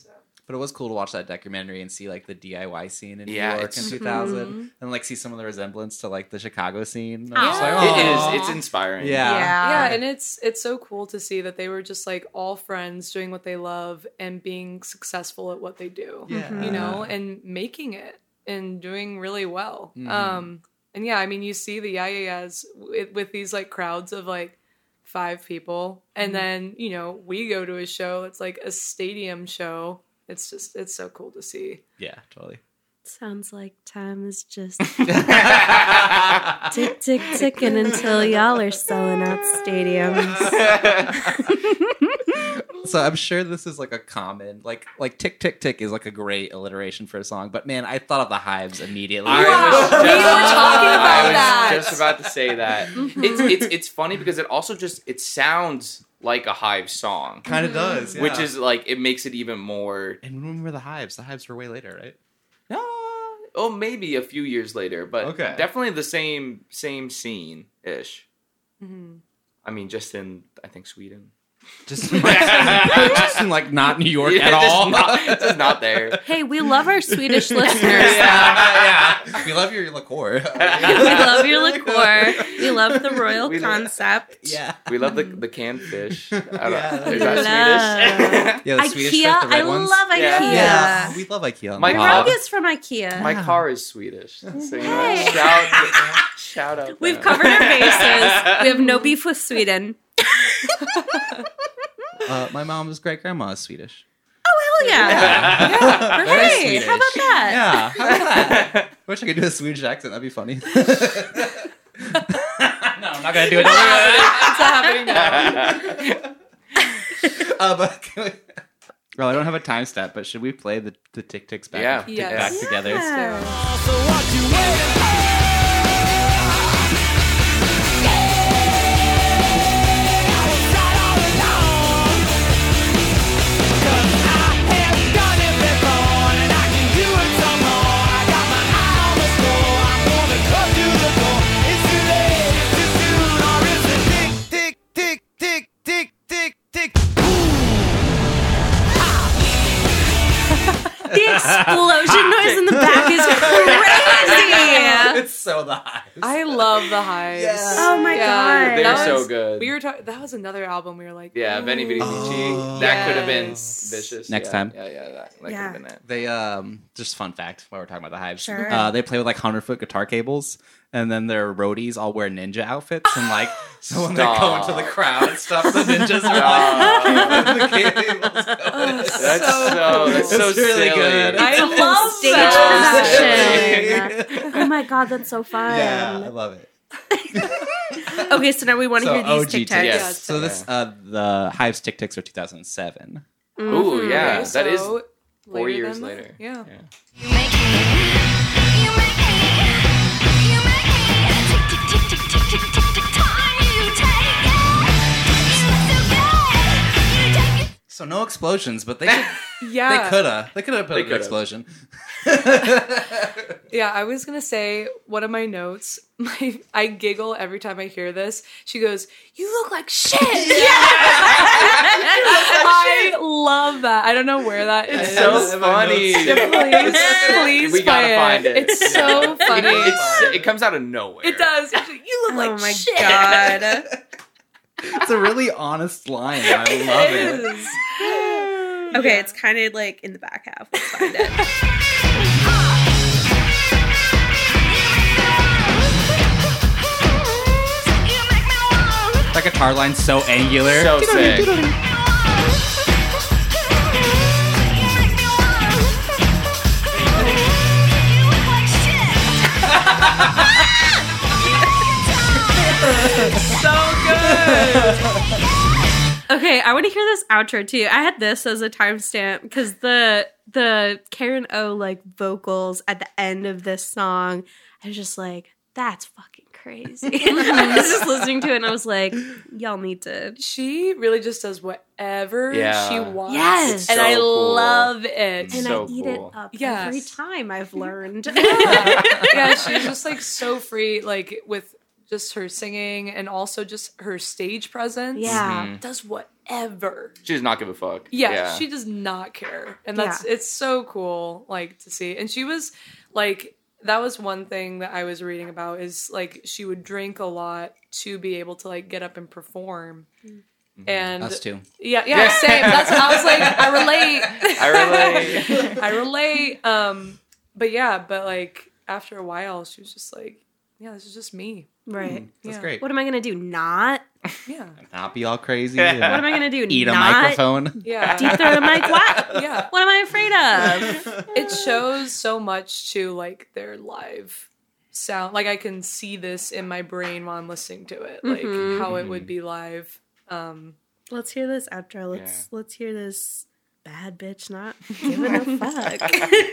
But it was cool to watch that documentary and see like the D I Y scene in Yeah, New York it's- in two thousand, and like see some of the resemblance to like the Chicago scene. Aw. I was like, It "Aw." is. It's inspiring. Yeah. Yeah, and it's it's so cool to see that they were just like all friends doing what they love and being successful at what they do. Yeah. You know, and making it and doing really well. Mhm. Um and yeah, I mean you see the Yeah Yeah Yeahs with, with these like crowds of like five people and then, you know, we go to a show, it's like a stadium show. It's just it's so cool to see. Yeah, totally. Sounds like time is just tick, tick, ticking until y'all are selling out stadiums. So I'm sure this is like a common, like like tick tick tick is like a great alliteration for a song. But man, I thought of the Hives immediately. I was just, we were talking about I was that. just about to say that. It's it's it's funny because it also just it sounds like a Hive song, Kind of does, which is like it makes it even more. And when were the Hives? The Hives were way later, right? No, oh, maybe a few years later, but Okay. definitely the same same scene ish. Mm-hmm. I mean, just in I think Sweden. Just, just in like not New York Yeah, at just all. not, just not there. Hey, we love our Swedish listeners. yeah, yeah. We love your liqueur. We love your liqueur. We love the royal We love- concept. yeah. We love the the canned fish. I don't, Yeah. is Love. that Yeah, the Swedish IKEA. fish, the red I ones. love IKEA. Yeah. Yeah, we love IKEA. on My the My pod. rug God. is from IKEA. Swedish? My car is Swedish. So, you know, Hey. shout, shout out. We've them. covered our bases. We have no beef with Sweden. Uh, my mom's great grandma is Swedish. Oh, hell yeah. Yeah, very Hey, Swedish. how about that? Yeah, how about that? I wish I could do a Swedish accent. That'd be funny. no, I'm not gonna do it. It's happening now. uh, but can we... Well, I don't have a time step, but should we play the, the tick ticks back, Yeah. tick Yes. back together? Yeah. So what you waiting for? I was right all along. 'Cause I have done it before, and I can do it some more. I got my eye on the score. I'm gonna come to the door. It's too late, it's too soon, or is it tick, tick, tick, tick, tick, tick, tick? The explosion noise in the back is crazy. It's so the Hives. I love the Hives. Yes. Oh my God. They're that so was- good. We were talking. That was another album. We were like, Yeah, Benny Benny Oh. That could have been Yes. vicious. Next Yeah, time. Yeah, yeah, that, that Yeah. could have been it. They um just fun fact while we're talking about the Hives. Sure. Uh, they play with like hundred foot guitar cables, and then their roadies all wear ninja outfits, and like so when they go Stop. into the crowd and stuff, the ninjas are like keeping the cables going. That's so. That's so It's really silly. good. I It's a love whole stage that. production. Oh my God, that's so fun. Yeah, I love it. Okay, so now we want to So hear these O G tic tacs. Yes. Yeah, So this uh the Hives Tic Tics are two thousand seven. Ooh, yeah, Okay, that is so four later years than that. later. Yeah. You make me, you make me, you make me tick tick tick tick tick tick tick tick time you take it. You look so good, you take it. So no explosions, but they could, Yeah. they coulda they could have put They an coulda. explosion. Yeah, I was gonna say one of my notes. My I giggle every time I hear this. She goes, "You look like shit." I love that. I don't know where that is. It's so funny. Please, please We gotta play it. find it. It's so funny. It's, it comes out of nowhere. It does. She's like, you look Oh like my shit. God. It's a really honest line. and I love it. is. Okay, it's kind of like in the back half. Let's find it. That guitar line's so angular. So sick. So good. Okay, I want to hear this outro too. I had this as a timestamp because the the Karen O like vocals at the end of this song, I was just like, that's fucking crazy. I was just listening to it and I was like, y'all need to. She really just does whatever Yeah. she wants. Yes. And It's so I cool. love it. And So I eat cool. it up Yes. every time, I've learned. Yeah, she's just like so free, like with just her singing and also just her stage presence. Yeah. Mhm. Does whatever ever. She does not give a fuck. Yeah, yeah. she does not care. And that's Yeah. it's so cool like to see. And she was like that was one thing that I was reading about is like she would drink a lot to be able to like get up and perform. And Us too. Yeah, yeah, same. That's I was like I relate. I relate. I relate. Um but yeah, but like after a while she was just like, yeah, this is just me. Right. That's Yeah. great. What am I going to do? Not? Yeah. Not be all crazy. What am I going to do? Eat a Not microphone. Yeah. Deep throat a mic? What? Yeah. What am I afraid of? It shows so much to like their live sound. Like I can see this in my brain while I'm listening to it, like Mhm. how it would be live. Um, Let's hear this outro. Let's Yeah. let's hear this bad bitch not giving a fuck.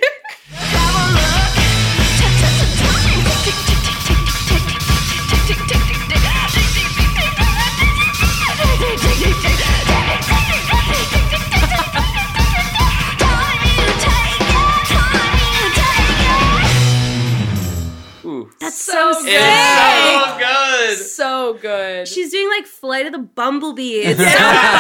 Ooh. That's so sick. It's so good. so good. She's doing like Flight of the Bumblebee. It's so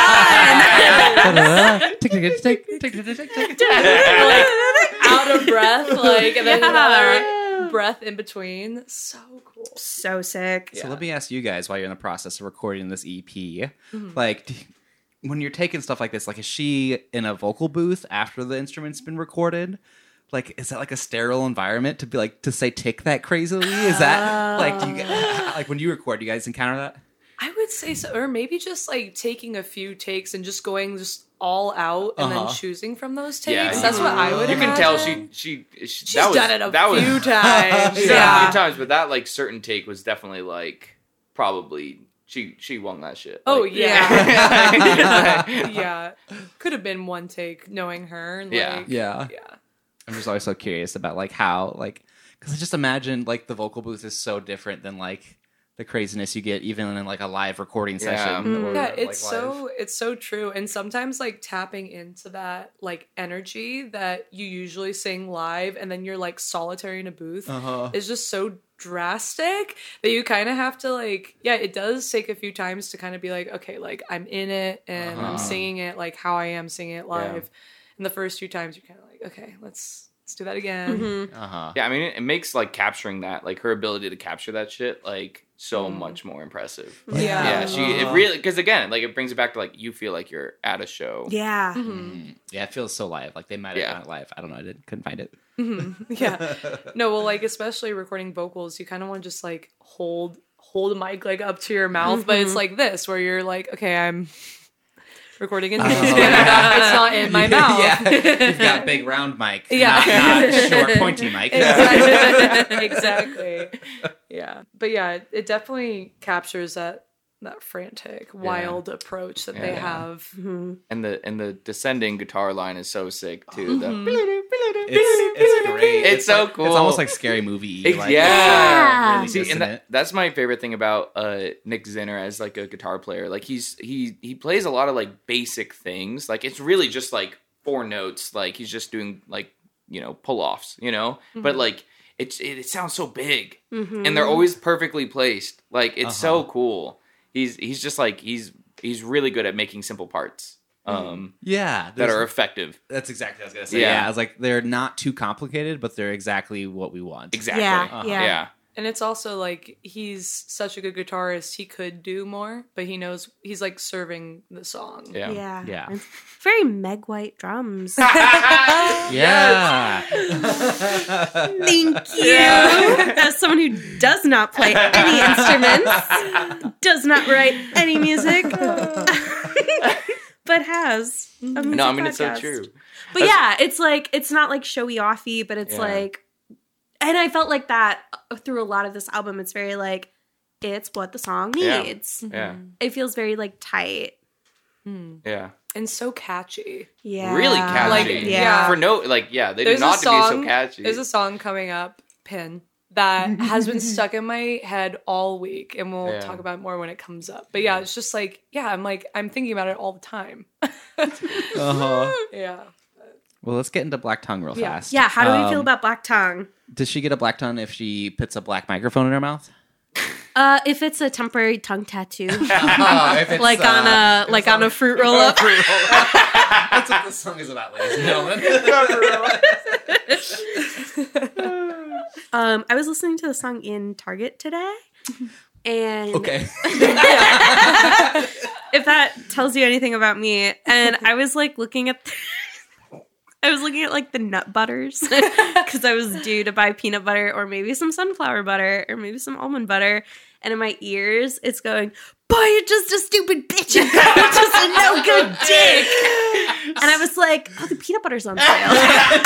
like out of breath, like and then Yeah. another breath in between. So cool. so sick. So let me ask you guys, while you're in the process of recording this E P, Mm-hmm. like, do- when you're taking stuff like this, like, is she in a vocal booth after the instrument's been recorded? Like, is that like a sterile environment to be like to say tick that crazily? Is that like, do you, like when you record, do you guys encounter that? I would say so, or maybe just like taking a few takes and just going just all out and Uh-huh. then choosing from those takes. Yeah, That's what I would. You can tell imagine. she she, she She's that was, done it a that was, few times. She's done it a yeah. few times, but that like certain take was definitely like probably she she won that shit. Oh Like, yeah. yeah. Could have been one take knowing her. Like, Yeah. Yeah. Yeah. I'm just always so curious about like how, like, because I just imagine like the vocal booth is so different than like the craziness you get even in like a live recording Yeah. session. Or, Yeah, like, it's live. so it's so true. And sometimes like tapping into that like energy that you usually sing live and then you're like solitary in a booth Uh-huh. is just so drastic that you kind of have to like yeah, it does take a few times to kind of be like, okay, like I'm in it and Uh-huh. I'm singing it like how I am singing it live. And the first few times you're kind of like, okay, let's let's do that again. Mm-hmm. Uh-huh. Yeah, I mean, it, it makes like capturing that, like her ability to capture that shit, like so much more impressive. Like, Yeah. yeah. She it really because again, like it brings it back to like you feel like you're at a show. Yeah. Mm. Yeah, it feels so live. Like they might have Yeah. done it live. I don't know. I didn't couldn't find it. Yeah. No, well, like especially recording vocals, you kind of want to just like hold hold a mic like up to your mouth, but it's like this where you're like, okay, I'm recording in Oh. it's not in my mouth. Yeah, you've got big round mic, Yeah. not, not short pointy mic. Exactly. Exactly. Yeah. But yeah, it, it definitely captures that that frantic, wild approach that they Yeah. have. Mm-hmm. And the and the descending guitar line is so sick too. The- It's, it's great. It's so like- cool. It's almost like scary movie. Ex- Like, yeah. really See, and dissonant. that, that's my favorite thing about uh, Nick Zinner as like a guitar player. Like he's he he plays a lot of like basic things. Like it's really just like four notes. Like he's just doing like you know pull offs. You know, but like it's it, it sounds so big, Mm-hmm. and they're always perfectly placed. Like it's so Uh-huh. cool. He's he's just like he's he's really good at making simple parts. Um, yeah, that there's- are effective. That's exactly what I was gonna say. Yeah. Yeah, I was like, they're not too complicated, but they're exactly what we want. Exactly. Yeah, Uh-huh. yeah. yeah. And it's also like he's such a good guitarist, he could do more, but he knows he's like serving the song. Yeah. Yeah. Yeah. It's very Meg White drums. Yeah. Thank you. As someone who does not play any instruments, does not write any music, but has a music No, I mean it's so podcast. true. But yeah, it's like it's not like showy offy, but it's Yeah. like, and I felt like that through a lot of this album. It's very like it's what the song Yeah. needs. Yeah. It feels very like tight. Yeah. And so catchy. Yeah, Really catchy. Like, yeah. yeah. For no, like, yeah, they There's did not a to be song, so catchy. There's a song coming up, Pin, that has been stuck in my head all week, and we'll Yeah. talk about it more when it comes up. But yeah, it's just like, yeah, I'm like, I'm thinking about it all the time. Uh-huh. Yeah. Well, let's get into Black Tongue real Yeah. fast. Yeah, how do we Um, feel about Black Tongue? Does she get a black tongue if she puts a black microphone in her mouth? Uh, if it's a temporary tongue tattoo, Oh, if it's, like uh, on a like on a fruit roll up. That's what this song is about, ladies and gentlemen. Um, I was listening to the song in Target today, and Okay. if that tells you anything about me, and I was like looking at, the, I was looking at like the nut butters because I was due to buy peanut butter or maybe some sunflower butter or maybe some almond butter, and in my ears it's going, "Boy, you're just a stupid bitch, and you're just a no good dick," and I was like, "Oh, the peanut butter's on sale."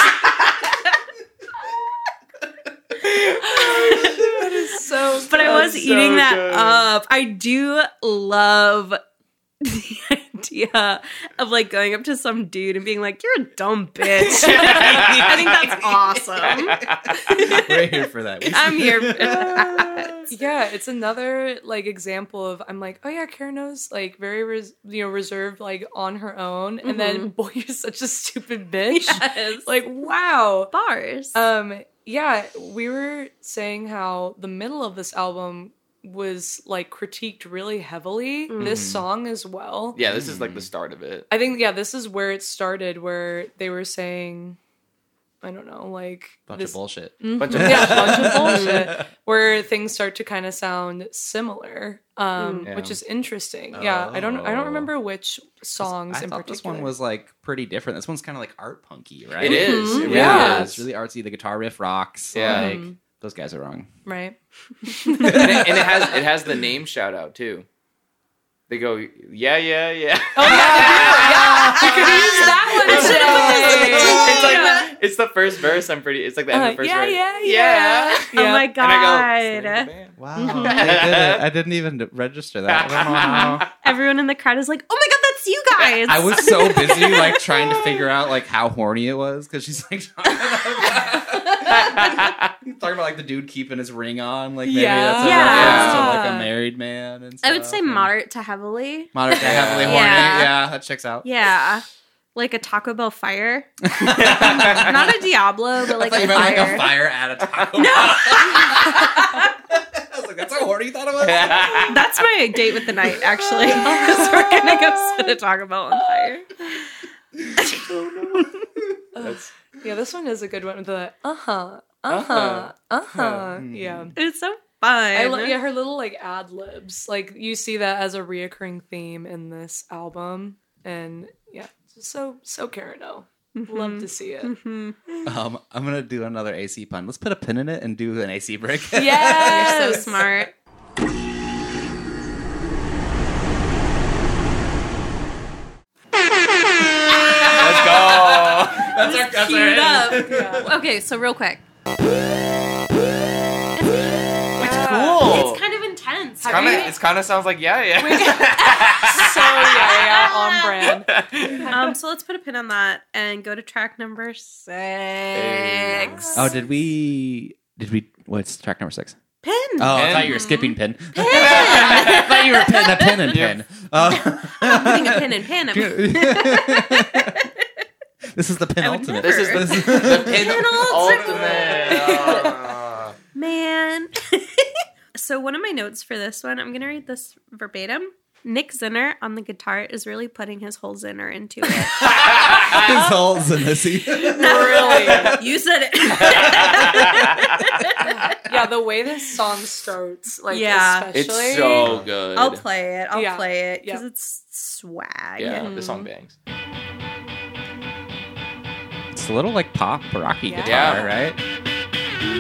That is so. But I was so eating that good. up. I do love the idea of like going up to some dude and being like, "You're a dumb bitch." I think that's awesome. We're here for that. We- I'm here for that. Yeah, it's another like example of I'm like, oh yeah, Karen knows like very res- you know reserved like on her own, and then boy, you're such a stupid bitch. Yes. Like wow. Bars. Um, yeah, we were saying how the middle of this album was like critiqued really heavily. This song as well. Yeah, this is like the start of it. I think yeah, this is where it started, where they were saying, I don't know, like Bunch this, of bullshit. Bunch of yeah, a bunch of bullshit, where things start to kind of sound similar, um, Yeah. which is interesting. Yeah, I don't, I don't Oh. remember which songs I in thought particular. this one was like pretty different. This one's kind of like art punky, right? It is. It really Yeah, is. it's really artsy. The guitar riff rocks. Yeah. Like, those guys are wrong. right. and, it, and it has it has the name shout out too. They go, yeah, yeah, yeah. Oh yeah, we could use that one. it's like it's the first verse. I'm pretty. It's like the end Uh, of the first yeah, verse. yeah, yeah. Oh my And I god. go, "Snake band." Wow, they did it. I didn't even register that. I don't know how. Everyone in the crowd is like, "Oh my god, that's you guys." I was so busy like trying to figure out like how horny it was because she's like talking about, talking about like the dude keeping his ring on, like maybe Yeah. that's a Yeah. reference to like a married man and stuff. I would say and- moderate to heavily. moderate to heavily horny. Yeah. Yeah. that checks out. Yeah. Like a Taco Bell fire. Not a Diablo, but like I thought a you meant fire. like a fire at a Taco Bell. I was like, that's how horny you thought it was. That's my date with the night, actually. So we're gonna go set a Taco Bell on fire. Yeah, this one is a good one. The uh huh, uh huh, uh huh. Yeah. It's so fun. I love yeah her little like ad libs. Like you see that as a reoccurring theme in this album, and yeah, just so so Karen O. Love to see it. Um, I'm gonna do another A C pun. Let's put a pin in it and do an A C break. Yeah, You're so smart. Let's go. That's our, that's Queued our up. Okay, so real quick. It's cool. It's kind of intense. It's kind of it's kind of sounds like yeah, yeah. So yeah, yeah, on brand. Um, so let's put a pin on that and go to track number six. Oh, did we? Did we? What's track number six? Pin. Oh, I Pin. thought you were skipping pin. I thought you were pin, a pin and pin. Uh, I'm putting a pin in pin. I'm- this is the I would penultimate. never. This is the, the pin Penultimate. ultimate. Ah. Man. So one of my notes for this one, I'm going to read this verbatim. Nick Zinner on the guitar is really putting his whole Zinner into it. His whole Zanussi. Really? You said it. Yeah, the way this song starts, like Yeah. especially. It's so good. I'll play it. I'll Yeah. play it because Yeah. it's swag. Yeah, the song bangs. It's a little like pop rocky Yeah. guitar, Yeah. right?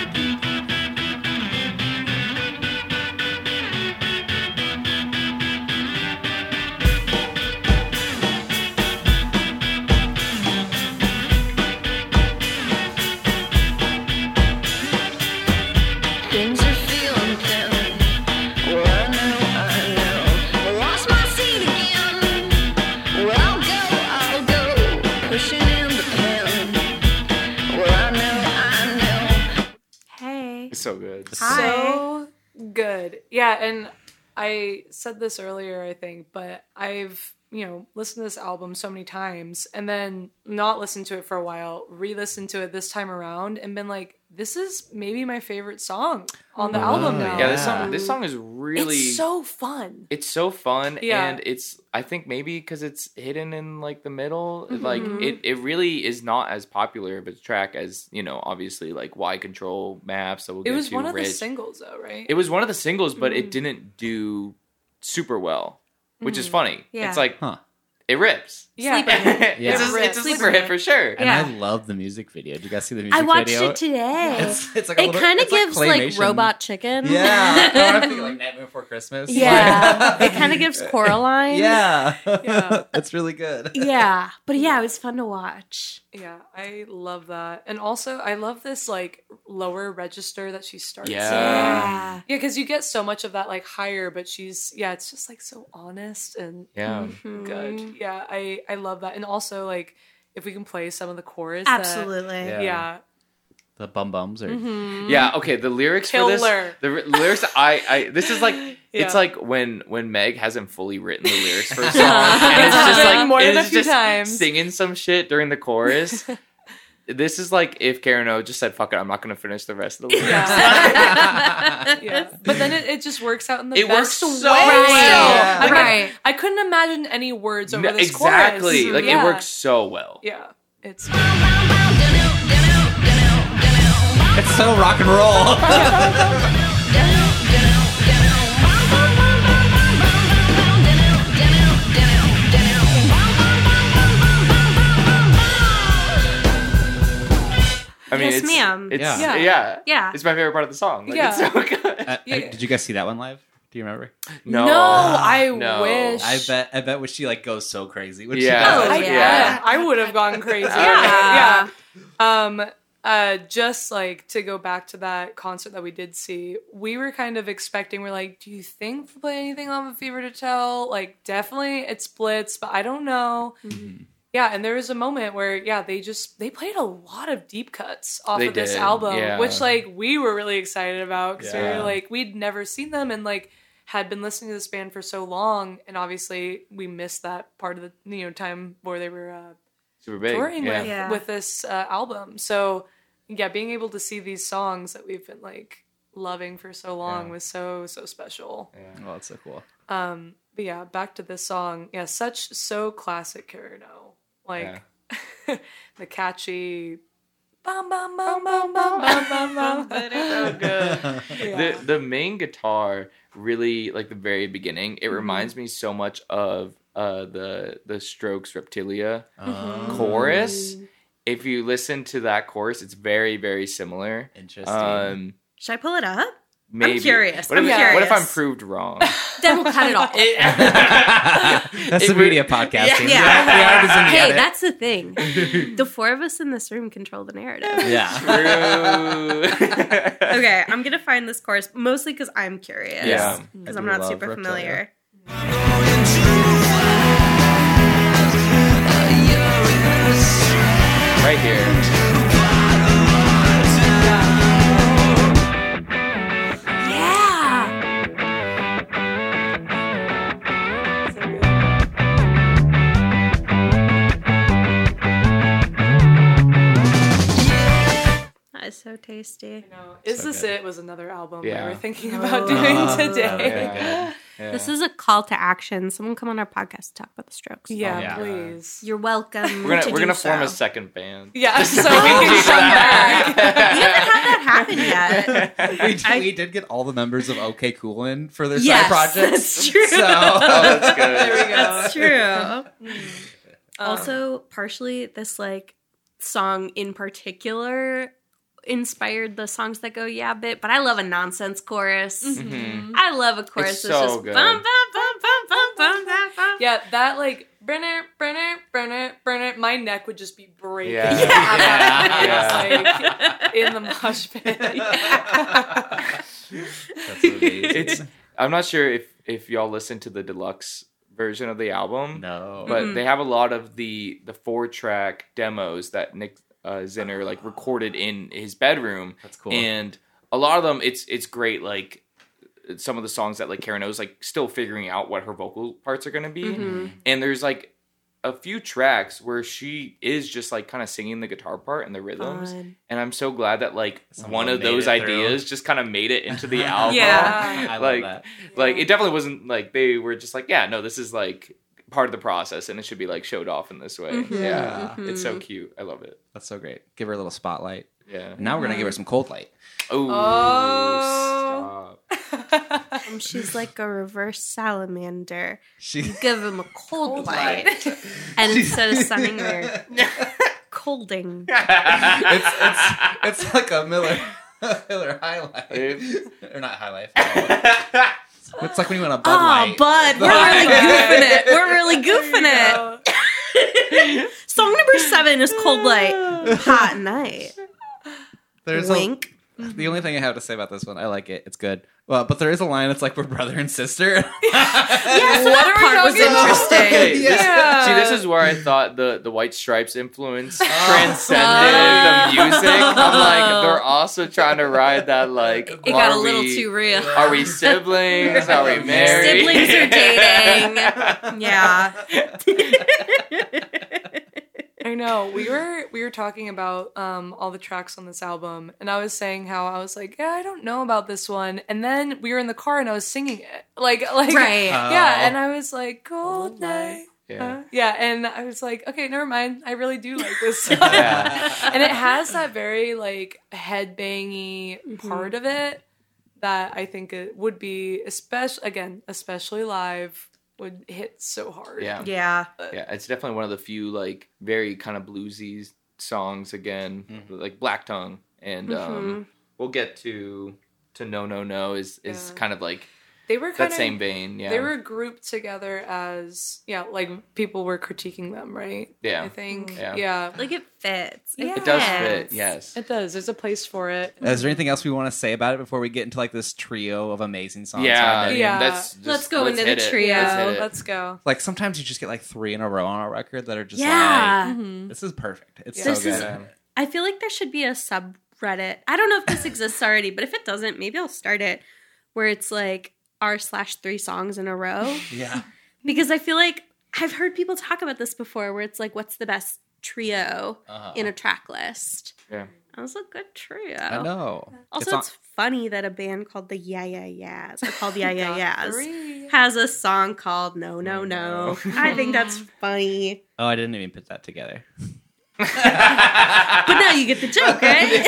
Things are feeling thin. Well, I know, I know. I lost my seat again. Well, I'll go, I'll go. Pushing in the pen. Well, I know, I know. Hey. It's so good. Hi. So good. Yeah, and I said this earlier, I think, but I've you know, listened to this album so many times and then not listened to it for a while, re-listened to it this time around and been like, this is maybe my favorite song on the Oh, album now. Yeah, this song this song is really It's so fun. it's so fun Yeah. and it's I think maybe because it's hidden in like the middle, Mm-hmm. like it, it really is not as popular of a track as, you know, obviously like Y Control, Maps that we'll It get was to, one of Rich. the singles though, right? It was one of the singles, but Mm-hmm. it didn't do super well, which is funny. Yeah. It's like Huh. it rips. yeah. Sleeper hit. Yeah. It's, a, Rips. it's a sleeper hit for sure. And Yeah. I love the music video. Did you guys see the music I watched video? it today. It's, it's like a It little- kind of it's like gives like, claymation. Robot Chicken. Yeah. Oh, I'm thinking like Nightmare Before Christmas. Yeah. It kind of gives Coraline. Yeah. Yeah. That's really good. Yeah. But yeah, it was fun to watch. Yeah, I love that. And also, I love this, like, lower register that she starts Yeah. in. Yeah. Yeah, because you get so much of that, like, higher, but she's, yeah, it's just, like, so honest and Yeah. Mm-hmm. good. Yeah, I, I love that. And also, like, if we can play some of the chorus. that- Absolutely. Yeah. yeah. The bum bums are. Yeah, okay, the lyrics Killer. for this the ri- lyrics I I this is like it's Yeah. like when when Meg hasn't fully written the lyrics for a song and it's just like More than and a it's few just times. singing some shit during the chorus. This is like if Karen O just said, fuck it, I'm not going to finish the rest of the lyrics. Yeah. yeah. But then it, it just works out in the It best works so way. well. Yeah. Like, Right. I, I couldn't imagine any words over No, this exactly. chorus. Like yeah. it works so well. Yeah. It's It's so rock and roll. I mean, Yes, it's, ma'am. It's, Yeah. yeah. Yeah. yeah. Yeah. It's my favorite part of the song. Like, Yeah. It's so good. Uh, Yeah. Did you guys see that one live? Do you remember? No. No, I No. wish. I bet. I bet when she like goes so crazy. When she Yeah. does Oh, it. I, yeah. yeah. I would have gone crazy. Yeah. yeah. Um, uh, just like to go back to that concert that we did see, we were kind of expecting, we're like, do you think they'll play anything on the Fever to Tell? Like, definitely it splits, but I don't know. Mm-hmm. Yeah, and there was a moment where, yeah, they just, they played a lot of deep cuts off They of this did, album, yeah. which, like, we were really excited about because we Yeah. were like, we'd never seen them and, like, had been listening to this band for so long, and obviously we missed that part of the, you know, time where they were uh, Super big. touring yeah. with, Yeah. with this uh, album. So, yeah, being able to see these songs that we've been, like, loving for so long Yeah. was so, so special. Oh, that's so cool. Um, but yeah, back to this song. Yeah, such, so classic Karen O. Like, the catchy... Bum, bum, bum, bum, bum, bum, bum, bum. So good. Yeah. The the main guitar really, like the very beginning, Mm-hmm. it reminds me so much of uh the the Strokes Reptilia Mm-hmm. chorus. If you listen to that chorus, it's very very similar. Interesting. Um, Should I pull it up? maybe. curious. What if, I'm what if I'm curious. proved wrong? Then we'll cut it off. That's the it- beauty of podcasting. Yeah. The art is in the Hey, edit. that's the thing. The four of us in this room control the narrative. Yeah. True. Okay, I'm gonna find this chorus mostly because I'm curious. Yeah. Because I I'm do not love super Reptilia. familiar. Right here. Yeah. That is so tasty. No, Is So This good. It was another album Yeah. we were thinking about doing today. Yeah. Yeah. This is a call to action. Someone come on our podcast to talk about the Strokes. Yeah, yeah. please. You're welcome. We're gonna to we're do gonna so. form a second band. Yeah, so we Oh, can come back. We haven't had that happen yet. we, did, I- we did get all the members of OK Cool in for their Yes, side projects. that's true. So Oh, that's good. There we go. That's true. Um, Also, partially this like song in particular inspired the songs that go yeah bit, but I love a nonsense chorus. Mhm. I love a chorus It's that's so just good. bum bum bum bum bum bum bum bum. Yeah, that like Brenner, Brenner, Brenner, Brenner. My neck would just be breaking. Yeah. Yeah. Yeah. Like, in the mosh pit. that's amazing. It's I'm not sure if if y'all listen to the deluxe version of the album. no. But they have a lot of the the four track demos that Nick uh, Zinner like recorded in his bedroom. That's cool. And a lot of them, it's it's great. Like some of the songs that like Karen O's like still figuring out what her vocal parts are gonna be, Mm-hmm. and there's like a few tracks where she is just like kind of singing the guitar part and the rhythms, Fun. and I'm so glad that like Someone one of made those it through. ideas just kind of made it into the album. Yeah. I love like that. like it definitely wasn't like they were just like, yeah, no, this is like part of the process and it should be like showed off in this way. Mhm. Yeah, Mhm. it's so cute. I love it. That's so great. Give her a little spotlight. Yeah. And now we're gonna give her some cold light. Ooh, Oh. stop. And she's like a reverse salamander. She Give him a cold, light. And instead of sending her colding. it's it's it's like a Miller Miller High Life. Or not High Life. It's like when you want a Bud Oh, Light. Bud, we're really goofing it. We're really goofing it. Song number seven is Cold Light. Hot Night. There's Wink. A, the only thing I have to say about this one, I like it. It's good. Well, but there is a line that's like we're brother and sister. Yeah, so that part was interesting. Okay, this- Yeah. see, this is where I thought the, the White Stripes influence transcended the music. I'm like, they're also trying to ride that like. It got are a little we- too real. Are we siblings? Are we married? Siblings are dating. Yeah. I know. We were we were talking about um all the tracks on this album, and I was saying how I was like, yeah, I don't know about this one. And then we were in the car and I was singing it. Like like Right. yeah, and I was like, Cold Night. Yeah. Uh, yeah, and I was like, okay, never mind. I really do like this song. Yeah. And it has that very like headbangy Mm-hmm. part of it that I think it would be especially again, especially live, would hit so hard. Yeah. Yeah. Yeah, it's definitely one of the few like very kind of bluesy songs again, like Black Tongue, and um, we'll get to to No No No is is Yeah. kind of like They were kind that of same vein. Yeah, They were grouped together as yeah, like people were critiquing them, right? Yeah. I think Yeah. yeah. Like it fits. Yeah. It does fits. fit. Yes. It does. There's a place for it. Is there anything else we want to say about it before we get into like this trio of amazing songs? Yeah. Already? Yeah. That's just, Let's go into the hit it. trio. Let's Yeah, hit it. let's go. Like sometimes you just get like three in a row on a record that are just Yeah. like this is perfect. It's This so is- good. I feel like there should be a subreddit. I don't know if this exists already, but if it doesn't, maybe I'll start it where it's like R slash three songs in a row. Yeah. Because I feel like I've heard people talk about this before where it's like, what's the best trio Uh-huh. in a track list? Yeah. That was a good trio. I know. Also, on- it's funny that a band called the Yeah Yeah Yeahs, or called Yeah Yeah Got Yeahs, three. has a song called No No No. I think that's funny. Oh, I didn't even put that together. But now you get the joke,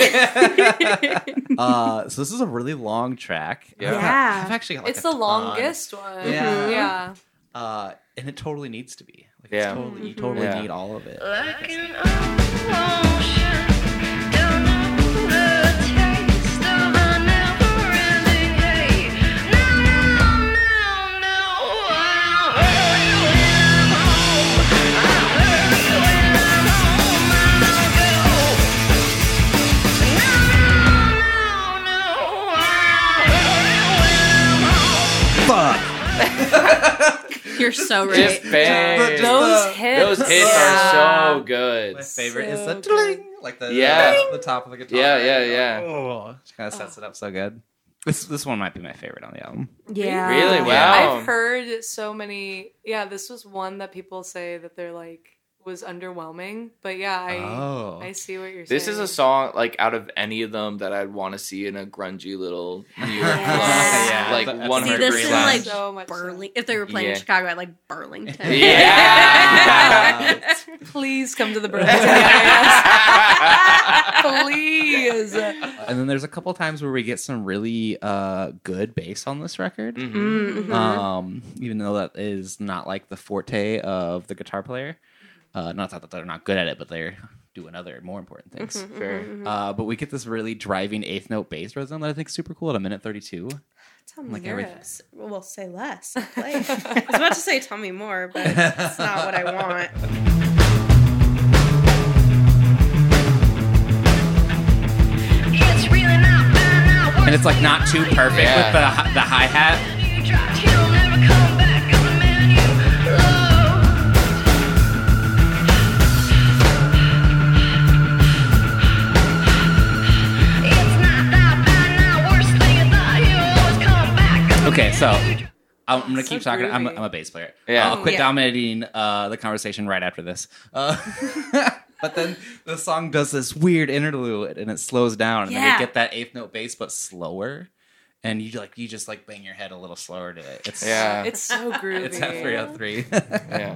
right? Uh, so this is a really long track. Yeah. Yeah. I've actually got like It's a the ton. longest one. Yeah. Yeah. Uh, and it totally needs to be. Like, Yeah. it's totally, you totally Yeah. need all of it. Like an ocean, don't know the taste of a never-ending hate. No, no, no, no. I hurt you when I'm home. I hurt you when I'm home. I'll go. No, no, no, no. I hurt you when I'm home. Fuck. You're so right. Just bang. Just Those the- hits. Those hits Yeah. are so good. My favorite is So the tling, like the Yeah. the top of the guitar. Yeah, yeah, yeah. Oh, it kind of sets it up so good. This this one might be my favorite on the album. Yeah. Really? Wow. Yeah. I've heard so many. Yeah, this was one that people say that they're like was underwhelming. But yeah, I Oh. I see what you're This saying. is a song like out of any of them that I'd want to see in a grungy little New York Yes. club. Yeah, Like that's- one See hundred this Green in Line. like So much so. Burlington. If they were playing in Yeah. Chicago, I'd like Burlington. Yeah. Please come to the Burlington area. Please. And then there's a couple times where we get some really uh, good bass on this record. Mhm. Mhm. Um, even though that is not like the forte of the guitar player. Uh, not that they're not good at it, but they're doing other more important things. Fair. Uh, but we get this really driving eighth note bass rhythm that I think is super cool at a minute thirty-two. Tell me Like more. everything. Well, say less. Play. I was about to say tell me more, but it's not what I want. It's really not bad now. And it's like not too perfect Yeah. with the hi- the hi hat. You dropped, he'll never come back as a man you love. It's not that bad now. Worst thing is that he'll always come back as Okay, so I'm, I'm gonna So keep talking. I'm, groovy. I'm a bass player. Yeah. Uh, I'll quit Yeah. dominating uh, the conversation right after this. Uh, but then the song does this weird interlude, and it slows down, and then Yeah. we get that eighth note bass, but slower. And you like you just like bang your head a little slower to it. It's Yeah. It's so groovy. It's at three oh three. Yeah.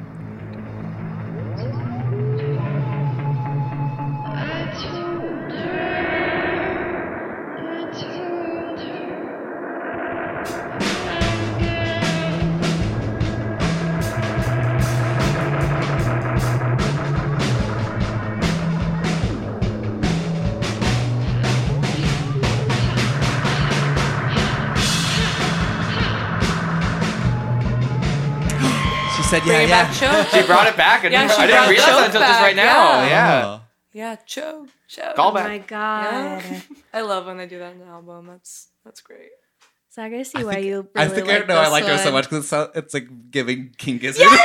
She said, Bring "Yeah, it yeah." back, choke. She brought it back. and Yeah, she I didn't brought realize choke that until just back, right now. yeah. Yeah. Oh. Yeah, choke, choke. Call Oh back. my god. Yeah. I love when they do that in an album. That's that's great. So I gotta see I why think, you. I Really think like I know I this liked her so one. much because it's, so- it's like giving King Gizzard. Yeah,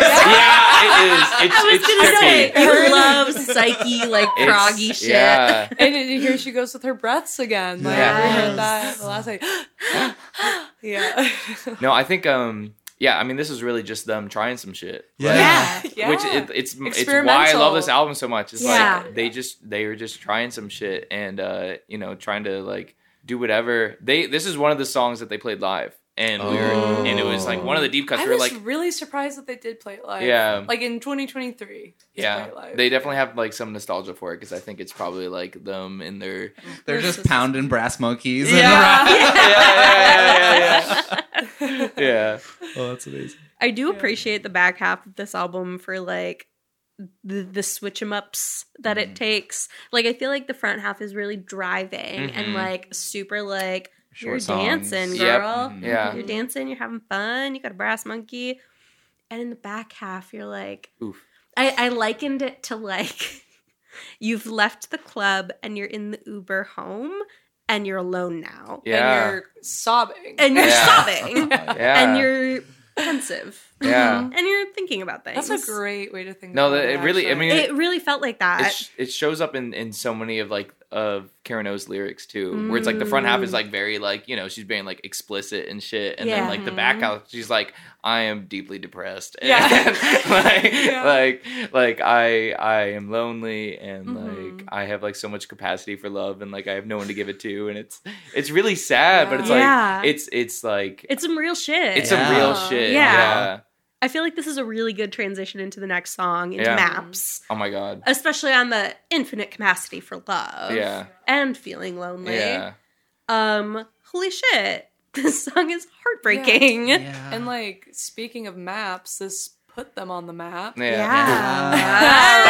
it is. It's, I was it's gonna say trippy. you love psyche like It's- proggy shit. Yeah. And then here she goes with her breaths again. Like Yeah. we heard that the last night. Yeah. No, I think um yeah, I mean this is really just them trying some shit. Yeah. Yeah. Which it, it's it's why I Experimental. love this album so much. It's Yeah. like they just they were just trying some shit and uh you know trying to like do whatever. They this is one of the songs that they played live. And we were, and it was like one of the deep cuts. I We were was like, really surprised that they did play it live. Yeah. Like in twenty twenty-three. they yeah, play it live. they definitely have like some nostalgia for it because I think it's probably like them in their They're just pounding brass monkeys. yeah, And yeah, yeah, yeah, yeah, yeah. yeah. oh, that's amazing. I do appreciate the back half of this album for like the the switch 'em ups that Mm-hmm. it takes. Like I feel like the front half is really driving and Mhm. like super like Short you're songs. dancing, Yep. girl. Mhm. Yeah. You're dancing, you're having fun, you got a brass monkey. And in the back half, you're like Oof. I, I likened it to like you've left the club and you're in the Uber home and you're alone now. Yeah. And you're sobbing. And you're Yeah. sobbing. Yeah. And you're pensive. Yeah. And you're thinking about things. That's a great way to think No, about that- it. it really- I actually. mean, It really felt like that. it, sh- it shows up in, in so many of like of Karen O's lyrics too, where it's like the front half is like very like you know she's being like explicit and shit, and Yeah. then like the back half she's like I am deeply depressed, and, Yeah. like Yeah. like like I I am lonely and Mhm. like I have like so much capacity for love and like I have no one to give it to, and it's it's really sad, but it's Yeah. like it's it's like It's some real shit. it's Yeah. some real shit, Yeah. yeah. I feel like this is a really good transition into the next song, into Yeah. Maps. Oh my god, Especially on the infinite capacity for love. yeah, And feeling lonely. yeah, Um, holy shit. This song is heartbreaking. Yeah. Yeah. And like speaking of maps, this put them on the map. yeah.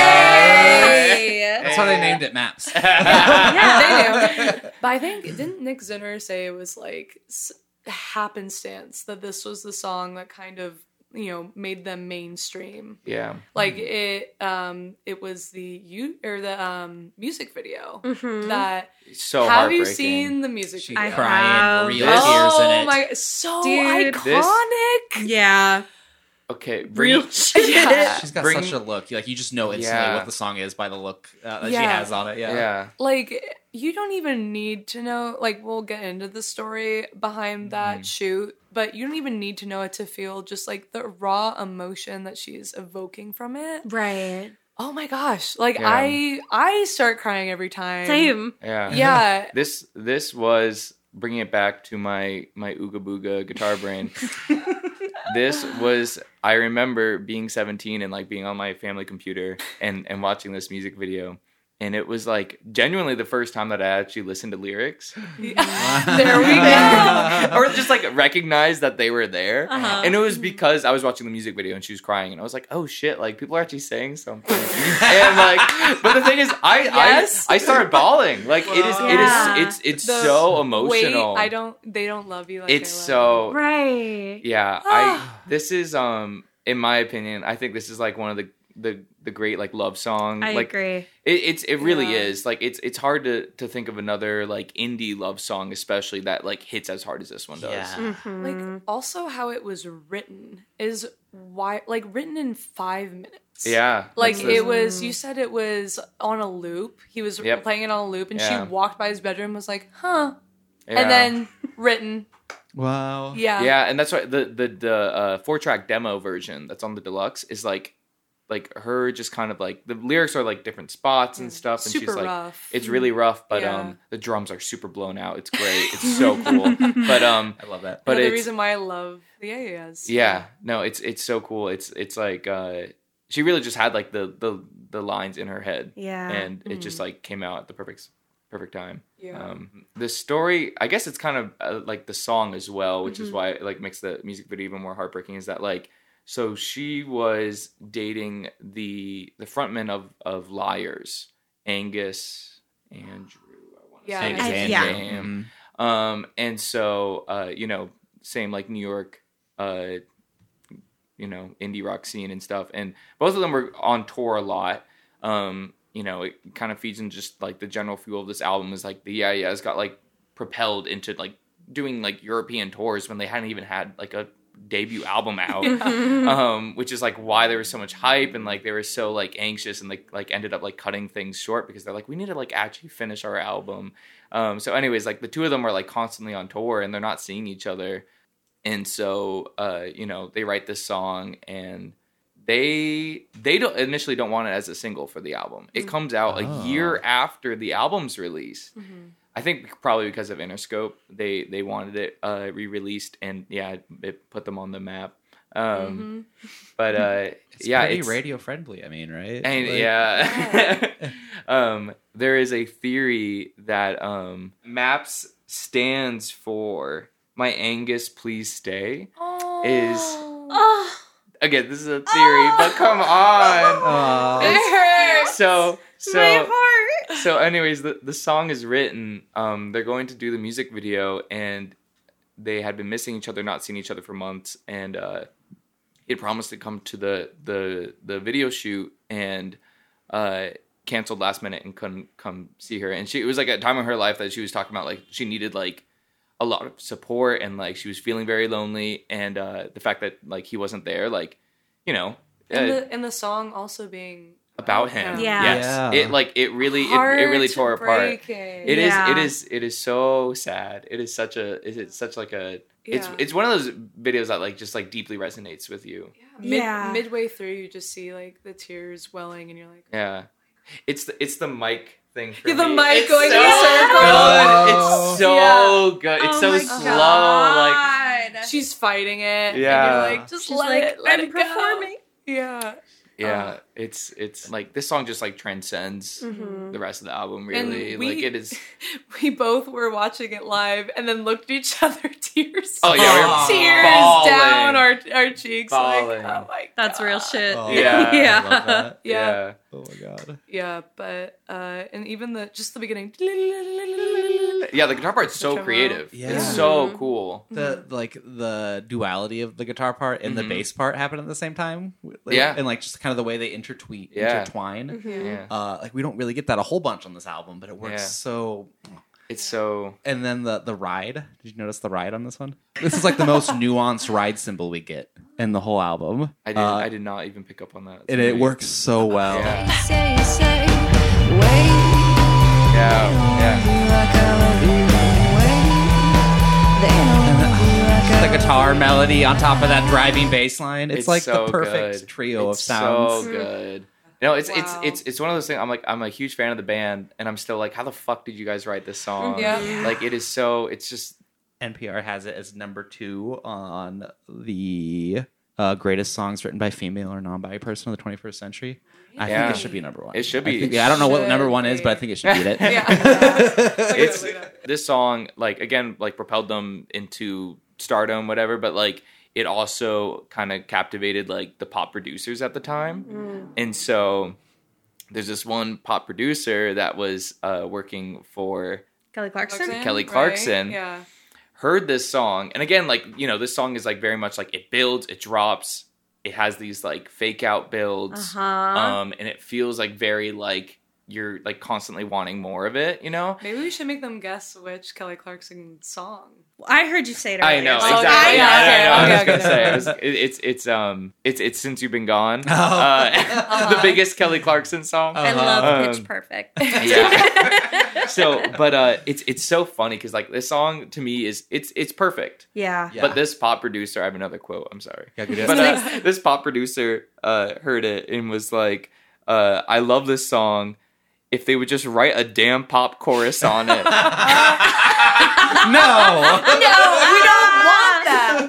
Hey. That's why they named it Maps. Yeah, they do. But I think didn't Nick Zinner say it was like s- happenstance that this was the song that kind of you know made them mainstream. yeah. Like it, um, it was the you or the um music video Mhm. that. So have you heartbreaking. seen the music She video? I crying have. real This- tears in Oh it. my, so Dude, this- iconic. Yeah. Okay, bring, Real shit. Yeah. She's got Bring- such a look. Like you just know instantly Yeah. what the song is by the look uh, that she Yeah. has on it. Yeah. yeah. Like you don't even need to know. Like we'll get into the story behind that Mm. shoot, but you don't even need to know it to feel just like the raw emotion that she's evoking from it. Right. Oh my gosh! Like Yeah. I, I start crying every time. Same. Yeah. Yeah. This this was bringing it back to my my ooga booga guitar brain. This was I remember being seventeen and like being on my family computer and and watching this music video. And it was like genuinely the first time that I actually listened to lyrics. There we go. Or just like recognized that they were there. Uh-huh. And it was because I was watching the music video and she was crying and I was like, oh shit, like people are actually saying something. And like but the thing is I Yes. I, I started bawling. Like it is Yeah. it is it's it's The so Wait, emotional. I don't. They don't love you like it's I love so Right. yeah, I this is um in my opinion, I think this is like one of the the the great like love song. I like agree. It, it's it really Yeah. is like it's it's hard to to think of another like indie love song, especially that like hits as hard as this one does. Yeah. Mhm. Like also how it was written is why like written in five minutes. Yeah, Like that's the- it was, you said it was on a loop. He was Yep. playing it on a loop, and Yeah. she walked by his bedroom, and was like, "Huh," yeah. and then written. Wow. Yeah. Yeah, and that's why the the the uh, four track demo version that's on the deluxe is like like her just kind of like the lyrics are like different spots and stuff, and Super she's like rough. it's really rough, but Yeah. um the drums are super blown out. It's great. It's so cool. But um I love that. but Another it's reason why I love the A A S. yeah, no, it's it's so cool. It's it's like uh she really just had like the the the lines in her head. Yeah. And it just like came out at the perfect perfect time. Yeah. Um, the story, I guess it's kind of uh, like the song as well, which is Mm-hmm. why it like makes the music video even more heartbreaking. Is that like, so she was dating the the frontman of of Liars, Angus Andrew. I want to Yeah, say his I- name. yeah. name. Um, and so uh, you know, same like New York, uh, you know, indie rock scene and stuff, and both of them were on tour a lot. Um, you know, it kind of feeds in just like the general feel of this album is like the yeah yeah has got like propelled into like doing like European tours when they hadn't even had like a debut album out, um, which is like why there was so much hype and like they were so like anxious and like like ended up like cutting things short because they're like we need to like actually finish our album. Um, so anyways, like the two of them are like constantly on tour and they're not seeing each other, and so uh, you know they write this song and. They they don't initially don't want it as a single for the album. It comes out Oh. a year after the album's release. I think probably because of Interscope, they they wanted it uh, re-released, and yeah, it put them on the map. Um, But uh, It's yeah, pretty it's, radio friendly. I mean, right? and Like- yeah, um, there is a theory that um, MAPS stands for "My Angus, Please Stay." Is Oh, again, this is a theory, but come on. Aw. it hurts. So so my heart. so anyways, the, the song is written. Um, they're going to do the music video, and they had been missing each other, not seeing each other for months, and uh, he had promised to come to the the the video shoot, and uh, canceled last minute and couldn't come see her. And she it was like a time in her life that she was talking about like she needed like a lot of support, and like she was feeling very lonely, and uh, the fact that like he wasn't there, like you know. And uh, the and the song also being about him. Yeah. Yes. Yeah. It like it really it, it really tore apart. It is Yeah. it is it is so sad. It is such a it is such like a it's Yeah. it's one of those videos that like just like deeply resonates with you. Mid, Yeah. Midway through, you just see like the tears welling, and you're like, Yeah. It's the it's the mic thing for Yeah, the me. mic It's going so in a circle. good. It's so Yeah. good. It's Oh so my slow. God. Like she's fighting it. Yeah. And you're like, just She's let like, it, let I'm it go. performing. Yeah. yeah, Uh, it's it's like this song just like transcends the rest of the album. Really, And we- like it is. We both were watching it live and then looked at each other, tears. Oh yeah, we were tears bawling. down our our cheeks. Bawling. Like, oh my god. That's real shit. Oh, Yeah. Yeah. I love that. Yeah. yeah. Oh my god. Yeah, but uh and even the just the beginning. Yeah, the guitar part's so Tremolo. creative. Yeah. It's so cool. The like the duality of the guitar part and the Mhm. bass part happen at the same time. Like, Yeah. and like just kind of the way they intertween, Yeah. intertwine. Yeah. Uh, like we don't really get that a whole bunch on this album, but it works Yeah. so. It's so And then the the ride. Did you notice the ride on this one? This is like the most nuanced ride symbol we get in the whole album. I did Uh, I did not even pick up on that. and it works so well. Yeah. Say, say, wait. Yeah. Yeah. Like I love you, wait. They don't love you like I The guitar melody on top of that driving bass line. It's, It's like so the perfect good. trio It's of sounds. So good. No, it's Wow. it's it's it's one of those things. I'm like I'm a huge fan of the band, and I'm still like, how the fuck did you guys write this song? Yeah. Like it is so. It's just N P R has it as number two on the uh, greatest songs written by female or non-binary person of the twenty-first century. I Yeah. think it should be number one. It should I be. think- yeah, I don't know what Should number one is, be. but I think it should beat it. Yeah. it's this song like again like propelled them into stardom, whatever. But like it also kind of captivated like the pop producers at the time, and so there's this one pop producer that was uh, working for Kelly Clarkson. Kelly right? Clarkson. Yeah. heard this song, and again, like you know, this song is like very much like it builds, it drops, it has these like fake out builds, Uh-huh. um, and it feels like very like you're like constantly wanting more of it, you know. Maybe we should make them guess which Kelly Clarkson song. I heard you say it I earlier. know Oh, exactly. okay, Yeah, I okay, know. I was okay, just gonna okay. say it was, it, it's it's um it's it's Since You've Been Gone, Oh. uh, the biggest Kelly Clarkson song. I Uh-huh. love Um, Pitch Perfect. Yeah. So, but uh, it's it's so funny because like this song to me is it's it's perfect. Yeah. Yeah. But this pop producer, I have another quote. I'm sorry. Yeah, good But uh, this pop producer uh, heard it and was like, uh, "I love this song. If they would just write a damn pop chorus on it." No. No, we don't want that.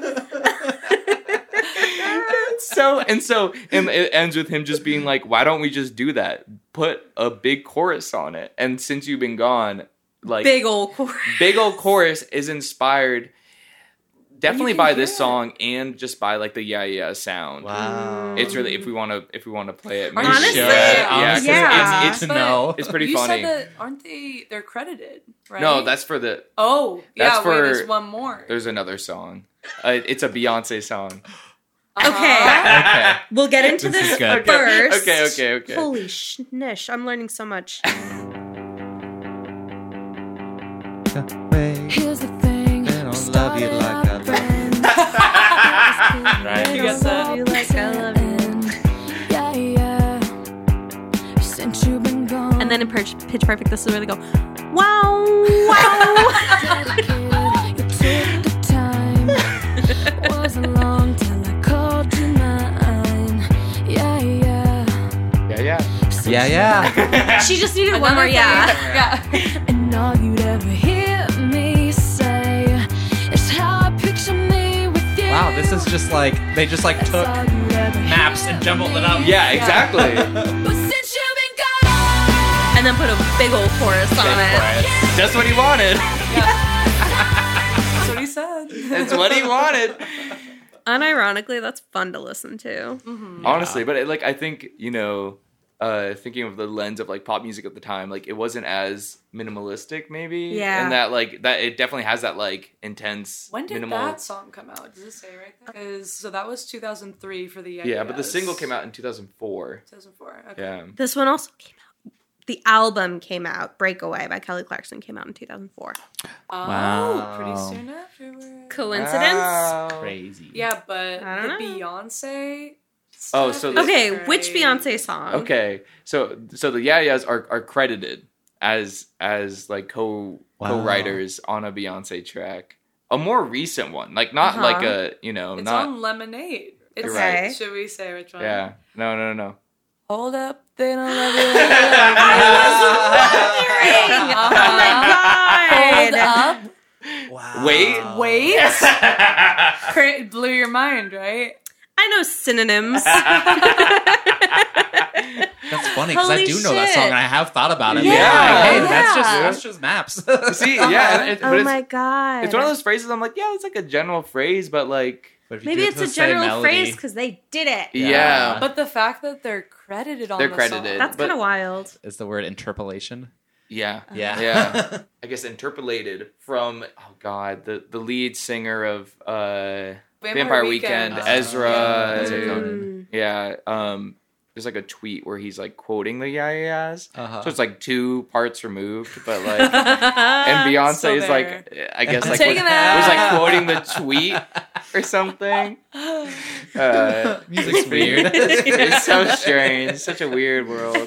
So and so and it ends with him just being like, why don't we just do that? Put a big chorus on it. And since you've been gone, like Big old chorus. big old chorus is inspired definitely can by hear this it. song and just by like the yeah yeah sound. Wow. It's really if we want to if we want to play it. Are you maybe- Honestly, sure? yeah, 'cause yeah. it's, To But know. it's pretty you funny. said that aren't they? They're credited, right? No, that's for the. oh that's yeah. for- wait, there's one more. There's another song. Uh, it's a Beyonce song. Okay. Okay. We'll get into This this, is good. first. Okay, okay, okay. Holy shnish. I'm learning so much. Here's the thing. They don't love you like I love Right. You got that? You like I love you. Yeah, yeah. Since you've been gone. And then in Pitch, Pitch Perfect, this is where they go, wow, wow. dedicated, you took the time. Wasn't long till I called you mine. Yeah, yeah. Yeah, yeah. Yeah, yeah. She just needed one Another more, yeah. thing. Yeah. And all you'd ever hear me say is how I picture me with you. Wow, this is just like they just like That's took all you'd ever hear maps and jumbled it up. Yeah, exactly. But since you've been gone, And then put a big old chorus on it. Just what he wanted. That's what he said. That's what he wanted. Unironically, that's fun to listen to. Honestly, but it, like I think you know, uh, thinking of the lens of like pop music at the time, like it wasn't as minimalistic, maybe. Yeah. And that like that it definitely has that like intense. When did minimal... that song come out? Does it say right there? 'Cause- so that was two thousand three for the Yeah, Yeah, but the Yeahs. single came out in two thousand four. two thousand four. Okay. Yeah. This one also came out. The album came out. Breakaway by Kelly Clarkson came out in two thousand four. Oh, Wow. pretty soon afterwards. Coincidence? Wow. Crazy. Yeah, but I the don't know. Beyonce. Oh, stuff so is the- Okay, great. which Beyonce song? Okay, so so the Yeah Yeahs are are credited as as like co Wow. co-writers on a Beyonce track, a more recent one, like not Uh-huh. like a you know It's not on Lemonade. It's You're right. Should we say which one? yeah no no no no. Hold up, they don't love you. Oh my Hold god! up, Wow. Wait. wait. Cra- blew your mind, right? I know synonyms. That's funny because I Holy do know that shit. song and I have thought about it. Yeah, Like, hey, yeah. that's just that's just maps. See, yeah, and it, but Oh it's, my god! it's one of those phrases. I'm like, yeah, it's like a general phrase, but like, But if you Maybe do it it's to a the same general melody- phrase because they did it. yeah, Yeah. But the fact that they're credited on They're the credited. song. That's But- kind of wild. Is the word interpolation? yeah, Yeah. yeah. I guess interpolated from oh god, the the lead singer of uh, Vampire, Weekend, Weekend. Ezra. Yeah, Ezra uh, Conan. Yeah, um, there's like a tweet where he's like quoting the Yeah Yeahs. Uh-huh. So it's like two parts removed, but like, and Beyonce So is like, I guess like Taking was, that. was like quoting the tweet or something. Uh, Music's it's pretty- weird. It's so strange. Such a weird world.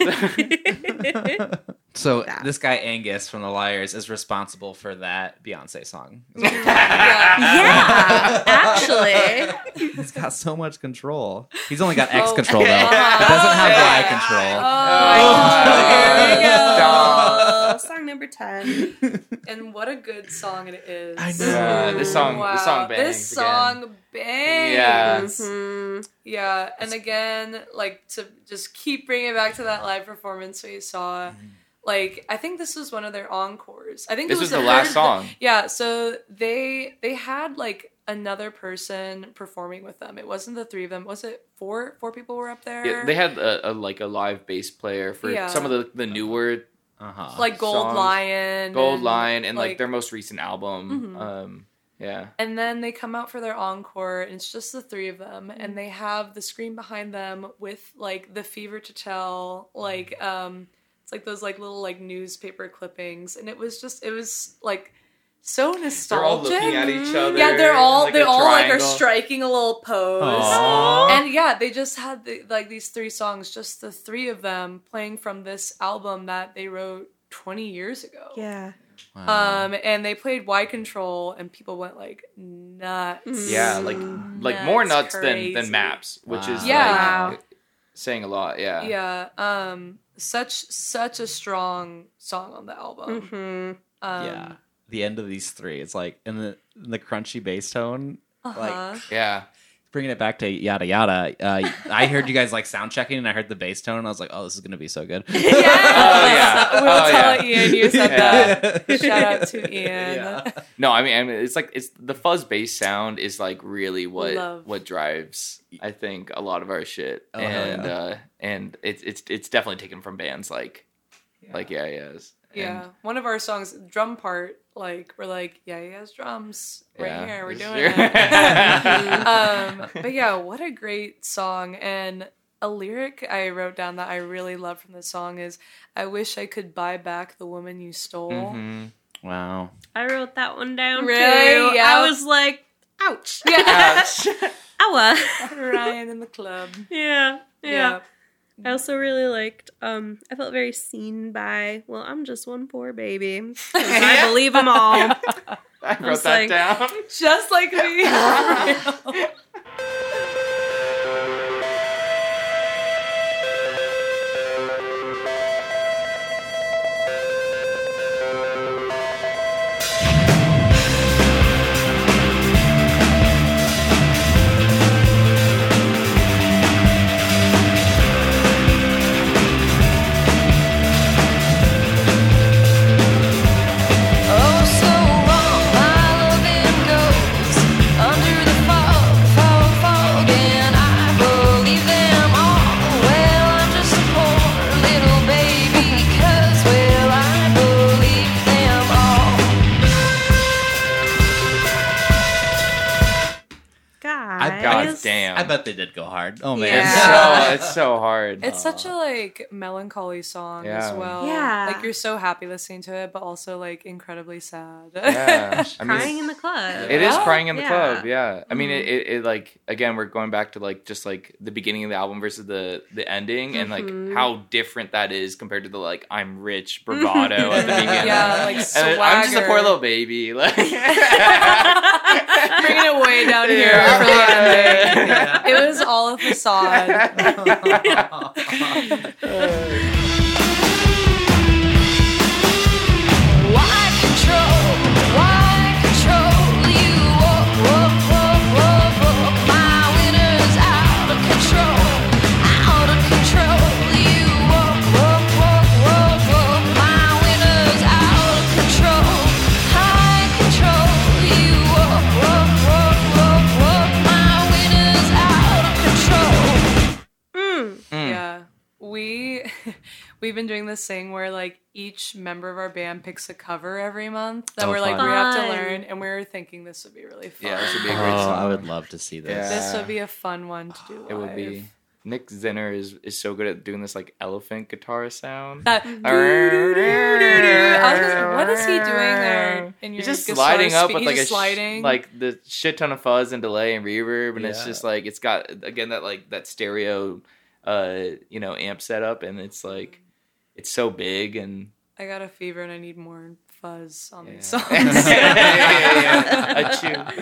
So Yeah. this guy Angus from The Liars is responsible for that Beyonce song. Yeah, actually. He's got so much control. He's only got X Oh, control though. God. He doesn't have Y Yeah. control. Oh, Stop. song number ten. And what a good song it is. I know. Yeah, this song- this song bangs This again. song bangs. Yeah. Mhm. Yeah, and again, like to just keep bringing it back to that live performance we saw. Like, I think this was one of their encores. I think This it was was the last third- song. Yeah, so they they had like another person performing with them. It wasn't the three of them. Was it four? Four people were up there. Yeah, they had a, a like a live bass player for Yeah. some of the the newer Uh-huh. like Gold songs. Lion, Gold and, Line and like, their most recent album. Mhm. Um, yeah. And then they come out for their encore, and it's just the three of them, and they have the screen behind them with like the Fever to Tell, like um, it's like those like little like newspaper clippings, and it was just it was like so nostalgic. They're all looking at each other. Yeah, they're all like they a all like are triangle. striking a little pose, Aw. and yeah, they just had the, like these three songs, just the three of them playing from this album that they wrote twenty years ago. Yeah. Um, and they played Wide Control, and people went like nuts. Yeah, like like more nuts than crazy. than Maps, which is Yeah. like, saying a lot. Yeah. Yeah. Um, such such a strong song on the album. Mm-hmm. Um, yeah. The end of these three, it's like in the in the crunchy bass tone, Uh-huh. like Yeah. bringing it back to yada yada. Uh, I heard you guys like sound checking, and I heard the bass tone, and I was like, "Oh, this is gonna be so good." Yes! Oh, yeah. We'll Oh, tell yeah. Ian you said Yeah. that. Shout out to Ian. Yeah. No, I mean, I mean, it's like it's the fuzz bass sound is like really what Love. what drives, I think, a lot of our shit, Oh, hell and yeah. uh, and it's it's it's definitely taken from bands like like Yeah Yeahs. Yeah, And- one of our songs, drum part, like we're like, yeah, he has drums right Yeah, here. We're for doing sure. it. um, but yeah, what a great song! And a lyric I wrote down that I really love from the song is, "I wish I could buy back the woman you stole." Mhm. Wow. I wrote that one down Really? too. Yeah. I was like, ouch. Yeah, Owa. Ryan in the club. yeah. Yeah. Yeah. I also really liked, um, I felt very seen by, well, I'm just one poor baby. 'Cause I believe them all. I wrote was that like- down. Just like me. Oh, so wrong, my loving goes under the fog, fog, fog, and I believe them all. Well, I'm just a poor little baby, 'cause, well, I believe them all. Guys. God damn. I bet they did go hard. Oh man. Yeah. It's so it's so hard. It's such a like melancholy song Yeah. as well. Yeah. Like you're so happy listening to it, but also like incredibly sad. yeah. I mean, Crying in the club. It is Yeah. crying in the Yeah. club, yeah. I mean, Mm-hmm. it, it, it like again, we're going back to like just like the beginning of the album versus the the ending, and like Mm-hmm. how different that is compared to the like I'm rich bravado at the beginning. Yeah, like And I'm just a poor swagger. little baby, like Bringing it way down here Yeah. for the ending. It was all a facade. Why control? Why control you? Whoa, whoa, whoa, whoa, whoa. My winner's out of control, out of control. You, whoa, whoa, whoa, whoa, whoa. My winner's out of control, high control. You, whoa, whoa, whoa, whoa, whoa. My winner's out of control. Mm. Mm. Yeah. We we've been doing this thing where like each member of our band picks a cover every month that Oh, we're like fun. we have to Fun. learn, and we were thinking this would be really fun. Yeah, this would be a Oh, great song. I would love to see this. Yeah. This would be a fun one to do. It would be. live. Nick Zinner is is so good at doing this like elephant guitar sound. That I was gonna- what is he doing there? In your He's just guitar sliding up spe- with he's like a just sh- sliding. like the shit ton of fuzz and delay and reverb, and it's Yeah. just like it's got again that like that stereo, uh, you know, amp setup, and it's like it's so big and I got a fever and I need more fuzz on yeah. these songs. yeah, yeah,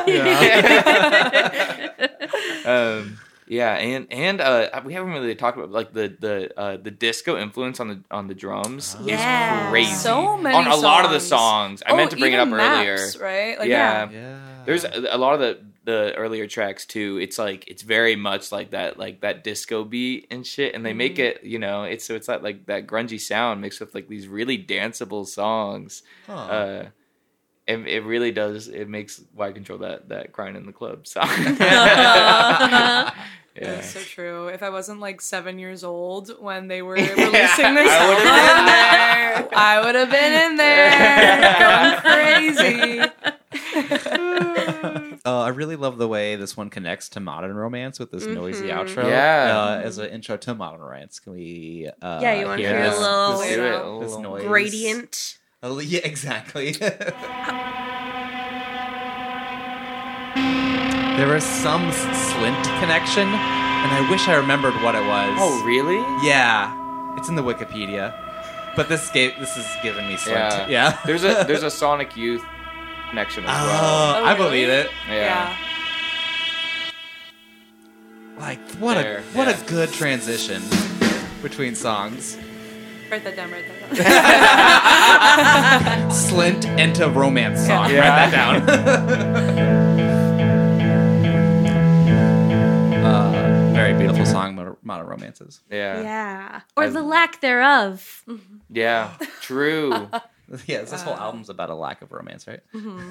yeah. Achoo. um, yeah, and and uh, we haven't really talked about like the the uh, the disco influence on the on the drums Yeah. is crazy. So many on a lot of the songs. songs. I meant to bring it up even earlier. Maps, right? Like, yeah. Yeah. There's a, a lot of the the earlier tracks too. It's like it's very much like that like that disco beat and shit, and they make it you know it's so it's like like that grungy sound mixed with like these really danceable songs. Huh. Uh, and it really does. It makes Wide Control that that crying in the club song. Yeah. That's so true. If I wasn't like seven years old when they were releasing this I would've album, been there. I would have been in there going crazy. Uh, I really love the way this one connects to Modern Romance with this noisy outro. Yeah. Uh, as an intro to Modern Romance, can we? Uh, Yeah, you wanna hear hear a this, little- this, Let's do it. A this little- noise? Gradient. A li- yeah, exactly. There was some s- Slint connection, and I wish I remembered what it was. Oh really? Yeah, it's in the Wikipedia. But this gave this is giving me Slint. Yeah. Yeah. There's a there's a Sonic Youth connection as well. Oh, Oh, I really? believe it. Yeah. Like what There, a what yeah. a good transition between songs. Write that down, write that down. Slint into romance song. Yeah. Write that down. uh, very beautiful song, Modern, Modern Romances. Yeah. Yeah. Or I- the lack thereof. Yeah. True. Yeah, this whole album's about a lack of romance, right?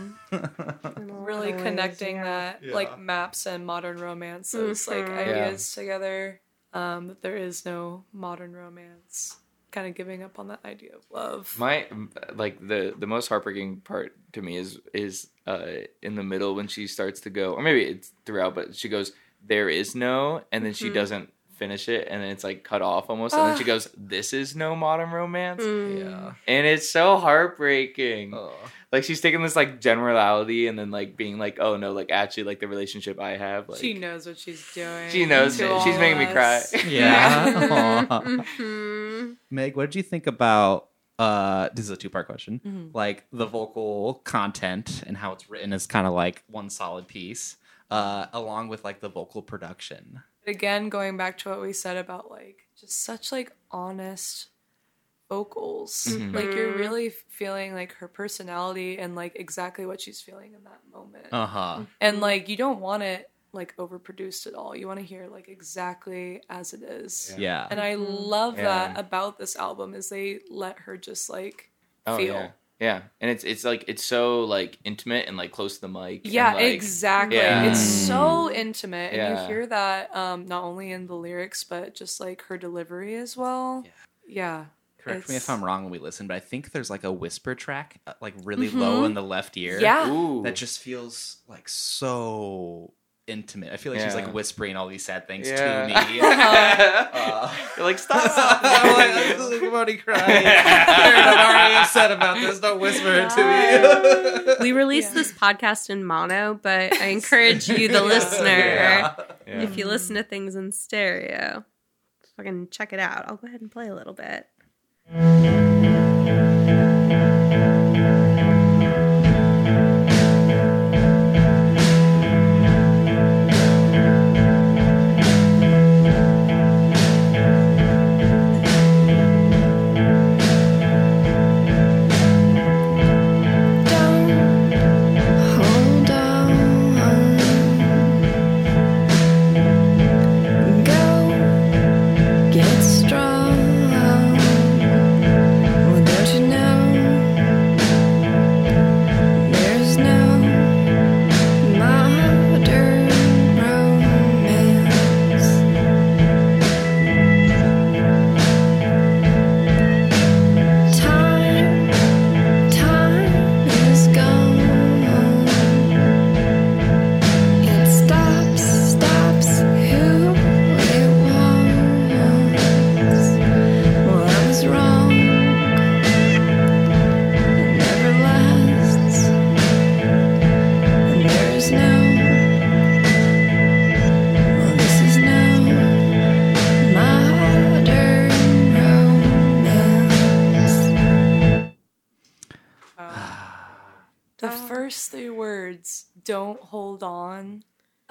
Really connecting that like maps and modern romance, those like ideas together. Um, that there is no modern romance. Kind of giving up on that idea of love. My like the the most heartbreaking part to me is is uh in the middle when she starts to go, or maybe it's throughout, but she goes, "There is no," and then she doesn't finish it, and then it's like cut off almost, and then she goes, "This is no modern romance," Yeah. and it's so heartbreaking. Oh. Like she's taking this like generality and then like being like, "Oh no, like actually like the relationship I have, like She knows what she's doing. she knows to it. all She's making me of cry." us. Yeah. Aw. Mhm. Meg, what did you think about uh this is a two-part question. Mm-hmm. Like the vocal content and how it's written is kind of like one solid piece, uh, along with like the vocal production. Again, going back to what we said about like just such like honest vocals. Mhm. Like you're really feeling like her personality and like exactly what she's feeling in that moment. Uh-huh. And like you don't want it like overproduced at all. You want to hear like exactly as it is. Yeah. And I love Yeah. that about this album is they let her just like Oh feel. yeah, yeah, and it's it's like it's so like intimate and like close to the mic. and, Yeah, like, exactly. Yeah. It's so intimate, and Yeah. you hear that um, not only in the lyrics, but just like her delivery as well. Yeah. Correct me if It's- I'm wrong when we listen, but I think there's like a whisper track, uh, like really low in the left ear. Yeah. Ooh. That just feels like so intimate. I feel like she's Yeah. like whispering all these sad things Yeah. to me. uh, You're like, stop. I'm like, I'm already crying. I'm already upset about this. Don't whisper it to me. We released this podcast in mono, but I encourage you, the listener, Yeah. Yeah. if you listen to things in stereo, fucking check it out. I'll go ahead and play a little bit. Hold on, go get strong. Well, don't you know there's no modern romance? Time, time is gone. It stops, stops who it was. Well, I was wrong. It never lasts. And there is no. Well, this is no modern romance. The first three words, don't hold on.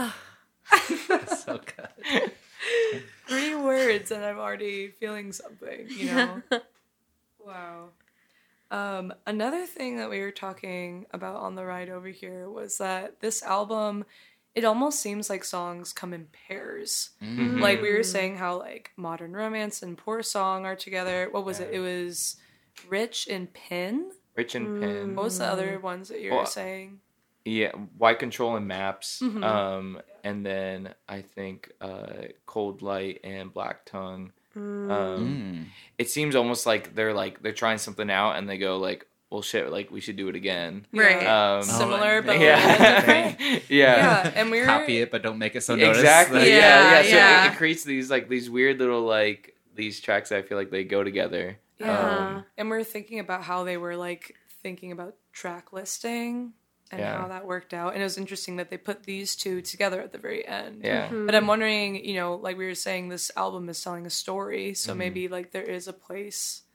So good. Three words, and I'm already feeling something, you know? Wow. Um, another thing that we were talking about on the ride over here was that this album, it almost seems like songs come in pairs. Mhm. Like we were saying how like Modern Romance and Poor Song are together. What was it? It was Rich and Pin. Rich and Pin. What was the other ones that you were Well, saying? Yeah, Y Control and Maps. Mhm. Um, and then I think uh, Cold Light and Black Tongue. Um, Mm. It seems almost like they're like they're trying something out and they go like, well, shit, like we should do it again. Right. Um, Similar, but yeah, different. yeah. Yeah, and we were Copy it, but don't make it so noticed. Exactly. Like- Yeah, Yeah, yeah. So yeah. It, it creates these like these weird little like these tracks that I feel like they go together. Yeah. Um, And we're thinking about how they were like thinking about track listing and Yeah. how that worked out. And it was interesting that they put these two together at the very end. yeah. But I'm wondering, you know, like we were saying, this album is telling a story. So Mhm. maybe like there is a place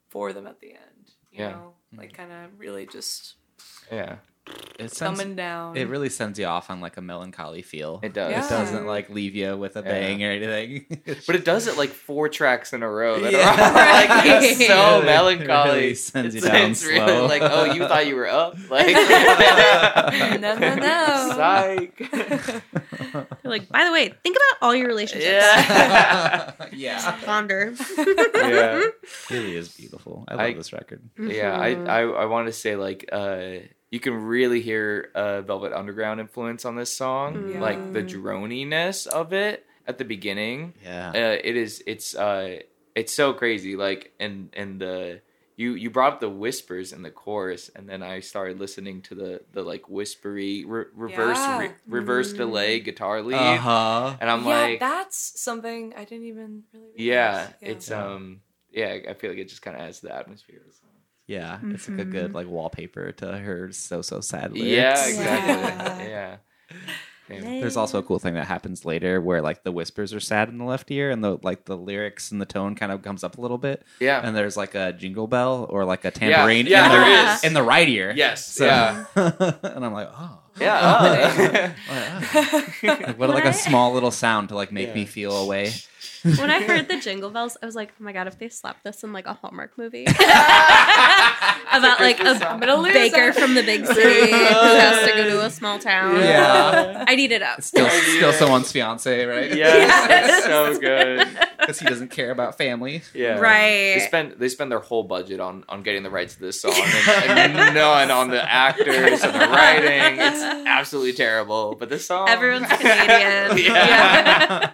for them at the end. You Yeah. know, like kind of really just Yeah, It sends, coming down. it really sends you off on like a melancholy feel. it does. Yeah. It doesn't like leave you with a Yeah. bang or anything. But it does it like four tracks in a row. That Yeah. are all, like, it's so Really- melancholy. really sends you it's, down it's slow. really like, oh, you thought you were up? Like, no, no, no. Psych. They're like, by the way, think about all your relationships. Yeah. yeah. Ponder. yeah. It really is beautiful. I love I- this record. Yeah, I I, I want to say like uh, you can really hear uh, Velvet Underground influence on this song, Yeah. like the droniness of it at the beginning. Yeah. Uh, it is it's uh it's so crazy. Like and and the you you brought up the whispers in the chorus, and then I started listening to the the like whispery re- reverse Yeah. re- reverse delay guitar lead, Uh huh. and I'm yeah, like, that's something I didn't even really. yeah, realize. it's Yeah. um yeah, I feel like it just kind of adds to the atmosphere of the song. Yeah, it's like a good like wallpaper to her so so sad lyrics. Yeah, exactly. Yeah. Yeah. There's also a cool thing that happens later where like the whispers are sad in the left ear and the like the lyrics and the tone kind of comes up a little bit. Yeah. And there's like a jingle bell or like a tambourine yeah, in, there the, is. in the right ear. Yes. So, Yeah. and I'm like, oh. Yeah. uh, Like, what like a small little sound to like make Yeah. me feel away. When I heard the jingle bells, I was like, oh my god, if they slapped this in like a Hallmark movie. About like Christmas a song. gonna lose baker it. from the big city who has to go to a small town. Yeah. I'd eat it up. Still, still someone's fiance, right? yes, it's so good. Because he doesn't care about family. Yeah. Right. They spend they spend their whole budget on on getting the rights to this song and, and none on the actors and the writing. It's absolutely terrible. But this song, Everyone's Canadian. yeah.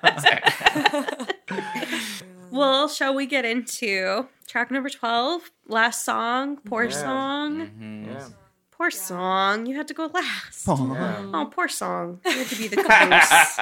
Well, shall we get into track number twelve? Last song, poor Yeah. song. Mm-hmm. Yeah. Poor song. You had to go last. Yeah. Oh, poor song. You had to be the caboose.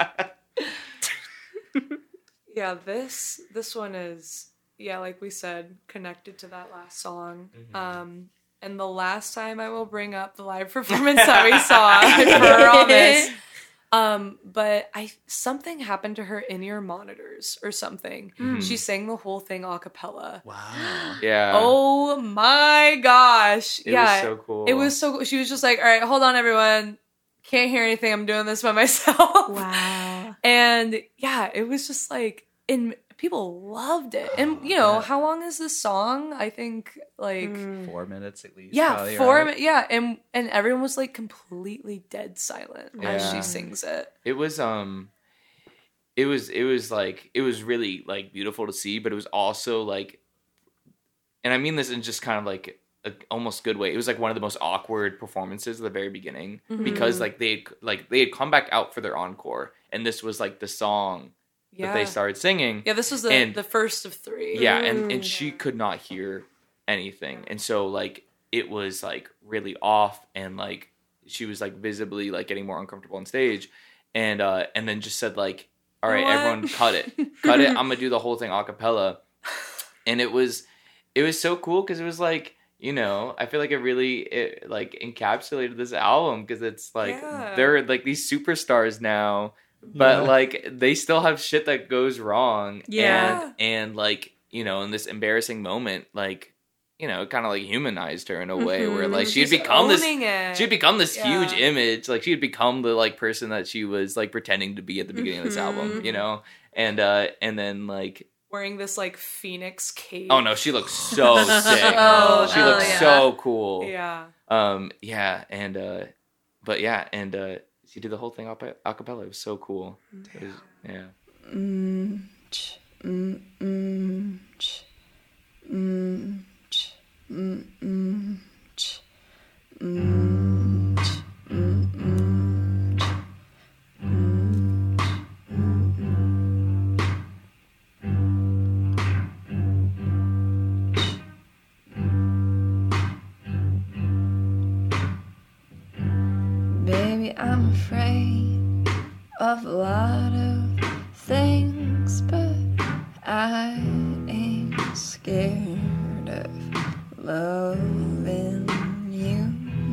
Yeah, this this one is yeah, like we said, connected to that last song. Um, and the last time I will bring up the live performance that we saw, I promise. Um, but I something happened to her in-ear monitors or something. She sang the whole thing a cappella. Wow. Yeah. Oh my gosh! It yeah, was so cool. It was so cool. She was just like, "All right, hold on, everyone. Can't hear anything. I'm doing this by myself." Wow. And yeah, it was just like, and people loved it. And you know, how long is this song? I think like Four minutes at least. yeah, probably, four. right? mi- Yeah, and and everyone was like completely dead silent as Yeah. she sings it. It was um it was it was like it was really like beautiful to see, but it was also like, and I mean this in just kind of like a almost good way. It was like one of the most awkward performances at the very beginning because like they had, like they had come back out for their encore and this was like the song Yeah, that they started singing. yeah. This was the And- the first of three. Yeah, and, and she could not hear anything. And so like it was like really off and like she was like visibly like getting more uncomfortable on stage and uh and then just said like, all right, What? everyone cut it. Cut it. I'm gonna do the whole thing a cappella. And it was it was so cool because it was like, you know, I feel like it really it like encapsulated this album because it's like Yeah. they're like these superstars now, but like they still have shit that goes wrong. Yeah. And and like, you know, in this embarrassing moment, like, you know, it kind of like humanized her in a way where like she had She's become this owning it. she had become this Yeah. huge image. Like she had become the like person that she was like pretending to be at the beginning of this album, you know? And uh and then like wearing this like phoenix cape. oh no, she looks so sick. Oh, she oh, looks yeah. so cool. Yeah. Um yeah, and uh but yeah, and uh she did the whole thing a a cappella. It was so cool. It was, yeah. Baby, I'm afraid of a lot of things, but I ain't scared of loving you.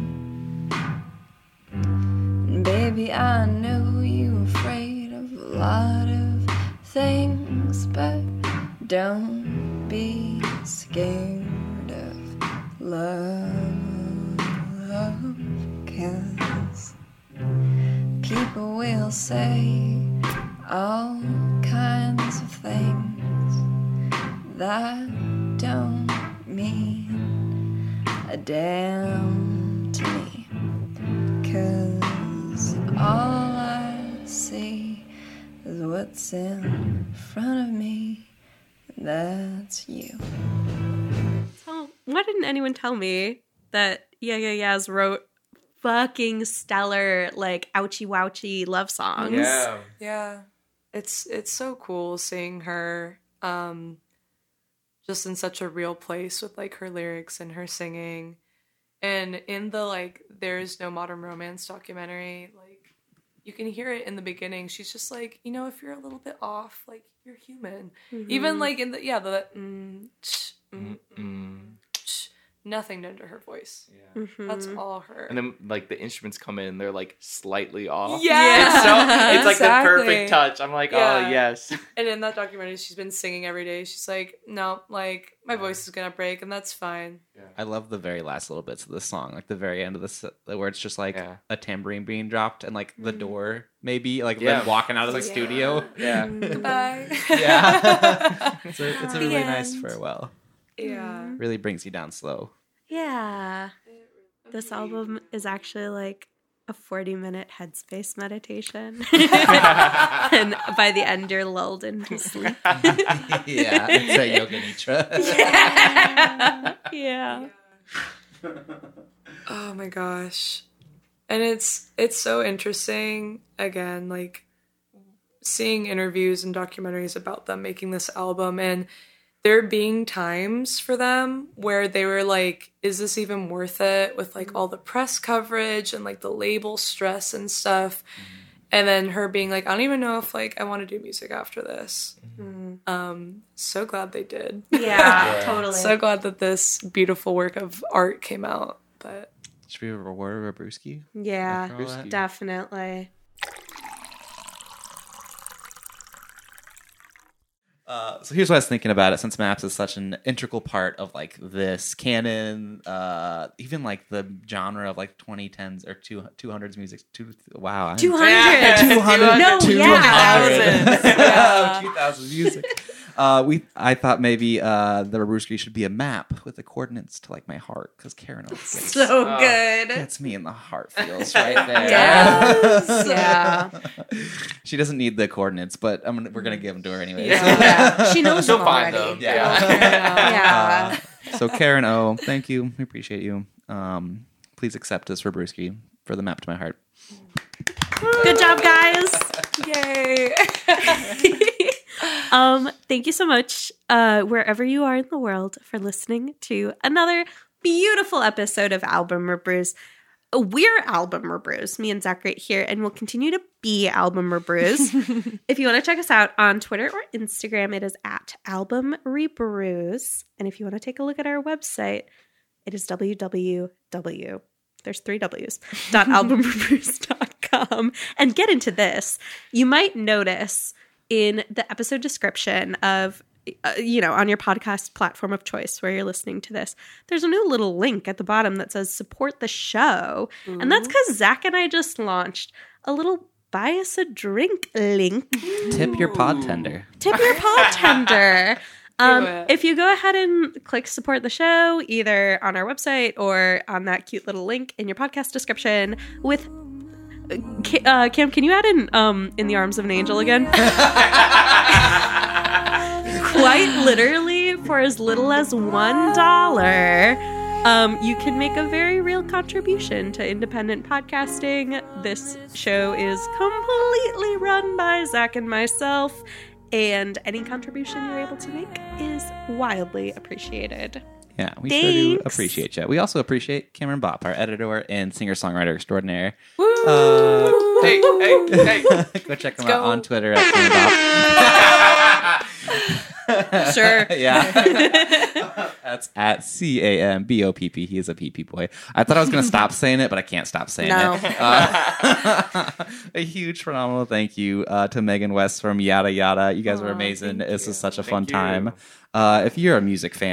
And baby, I know you're afraid of a lot of things, but don't be scared love, 'cause people will say all kinds of things that don't mean a damn to me, 'cause all I see is what's in front of me, and that's you. So, why didn't anyone tell me that Yeah Yeah Yeahs wrote fucking stellar, like, ouchy wouchy love songs? Yeah. Yeah. It's it's so cool seeing her um just in such a real place with like her lyrics and her singing. And in the like There's No Modern Romance documentary, like you can hear it in the beginning. She's just like, you know, if you're a little bit off, like you're human. Mm-hmm. Even like in the yeah, the mm, tch, mm, Mm. tch, nothing done to her voice. Yeah. Mhm. That's all her. And then like the instruments come in and they're like slightly off. Yeah. It's so it's like Exactly. the perfect touch. I'm like, Yeah. oh yes. And in that documentary, she's been singing every day. She's like, no, like my voice is gonna break, and that's fine. I love the very last little bits of the song, like the very end of this, where it's just like Yeah. a tambourine being dropped and like the door maybe like Yeah. them walking out of the Yeah. studio. Yeah. Goodbye. Yeah, it's a, it's a The really nice end. farewell. Yeah. Really brings you down slow. Yeah. This album is actually like a forty minute headspace meditation. And by the end, you're lulled into sleep. Yeah, it's a yoga nidra. Yeah. Oh my gosh. And it's it's so interesting again, like seeing interviews and documentaries about them making this album, and there being times for them where they were like, is this even worth it, with like all the press coverage and like the label stress and stuff. And then her being like, I don't even know if like I want to do music after this. Um, so glad they did. Yeah, totally. So glad that this beautiful work of art came out. But Should we reward Rabruski? Yeah, After all that? definitely. Uh, so here's what I was thinking about it. Since Maps is such an integral part of like this canon, uh, even like the genre of like twenty tens or two two hundreds music. Two wow, I'm- two hundred. two hundred. No, yeah. yeah, two thousand music. Uh, we I thought maybe uh, the Rabruski should be a map with the coordinates to like my heart, because Karen always gets, So good. gets me in the heart feels right there. Yes. Yeah. She doesn't need the coordinates, but I'm gonna, we're gonna give them to her anyways. Yeah. She knows She'll them find already. them. Yeah. Yeah. Uh, so Karen O, thank you. We appreciate you. Um, please accept this Rabruski for the map to my heart. Good job, guys. yay. Um, thank you so much, uh, wherever you are in the world, for listening to another beautiful episode of Album Rebrews. We're Album Rebrews, me and Zach right here, and we'll continue to be Album Rebrews. If you want to check us out on Twitter or Instagram, it is at Album Rebrews. And if you want to take a look at our website, it is www. There's three W's, dot album rebrews dot com. And get into this. You might notice in the episode description of, uh, you know, on your podcast platform of choice where you're listening to this, there's a new little link at the bottom that says support the show. Ooh. And that's because Zach and I just launched a little buy us a drink link. Tip your pod tender. Tip your pod tender. Um, it. if you go ahead and click support the show, either on our website or on that cute little link in your podcast description with uh, Cam, can you add in um, In the Arms of an Angel again? Quite literally, for as little as one dollar, um, you can make a very real contribution to independent podcasting. This show is completely run by Zach and myself, and any contribution you're able to make is wildly appreciated. Yeah, we sure do Thanks. appreciate you. We also appreciate Cameron Bopp, our editor and singer-songwriter extraordinaire. Woo! Uh, Hey, hey, hey. go check him Let's out go. on Twitter at Cameron Bopp. Sure. Yeah. That's at C A M B O P P. He is a P P boy. I thought I was going to stop saying it, but I can't stop saying No. it. Uh, a huge, phenomenal thank you uh, to Megan West from Yada Yada. You guys were Aw, amazing. thank This you. is such a fun Thank you. time. Uh, if you're a music fan,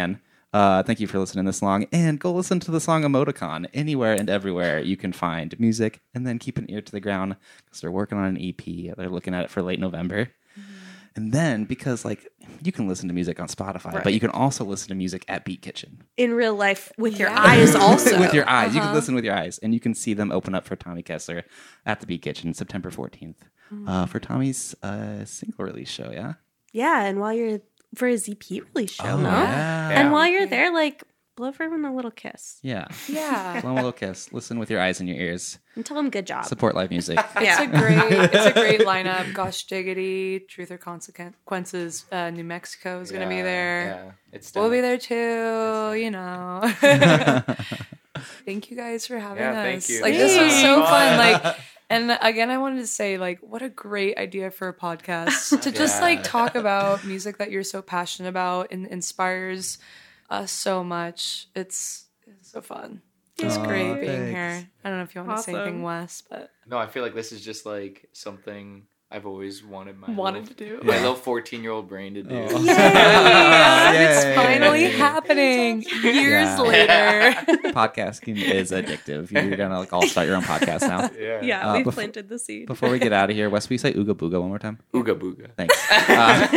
Uh, thank you for listening this long. And go listen to the song Emoticon. Anywhere and everywhere you can find music. And then keep an ear to the ground because they're working on an E P. They're looking at it for late November. And then, because like you can listen to music on Spotify, Right. but you can also listen to music at Beat Kitchen In real life with your Yeah. eyes also. with your eyes. You Uh-huh. can listen with your eyes, and you can see them open up for Tommy Kessler at the Beat Kitchen September fourteenth uh, for Tommy's uh, single release show. Yeah, Yeah, and while you're for a Z P release show, no? yeah, And while you're there, like blow everyone a little kiss yeah. Yeah. Blow 'em a little kiss. Listen with your eyes and your ears. and tell them good job. Support live music. It's Yeah. a great, it's a great lineup. Gosh diggity, Truth or Consequences, uh, New Mexico is gonna be Yeah, there. Yeah, it's We'll be done. there too, you know. Thank you guys for having Yeah, us. thank you. Like this was Yay. so fun. Like, and again, I wanted to say, like, what a great idea for a podcast to just Yeah. like talk about music that you're so passionate about and inspires us so much. It's, it's so fun. It's Aw, great being thanks. here. I don't know if you want to say Awesome. anything, Wes, but No, I feel like this is just like something I've always wanted my wanted little, to do. my little fourteen year old brain to do. Oh. Yay! It's Yay. finally happening years Yeah. later. Podcasting is addictive. You're gonna like all start your own podcast now. Yeah. Yeah, Uh, we've befo- planted the seed. Before we get out of here, Wes, will you say Ooga Booga one more time? Ooga booga. Thanks. Uh,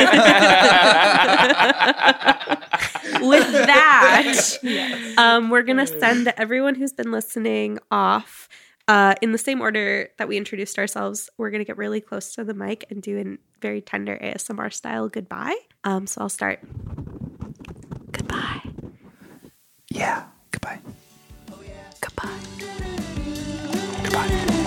With that, um, we're gonna send everyone who's been listening off uh, in the same order that we introduced ourselves. We're gonna get really close to the mic and do a very tender A S M R style goodbye. Um, so I'll start. Goodbye. yeah. Goodbye. Goodbye. Goodbye.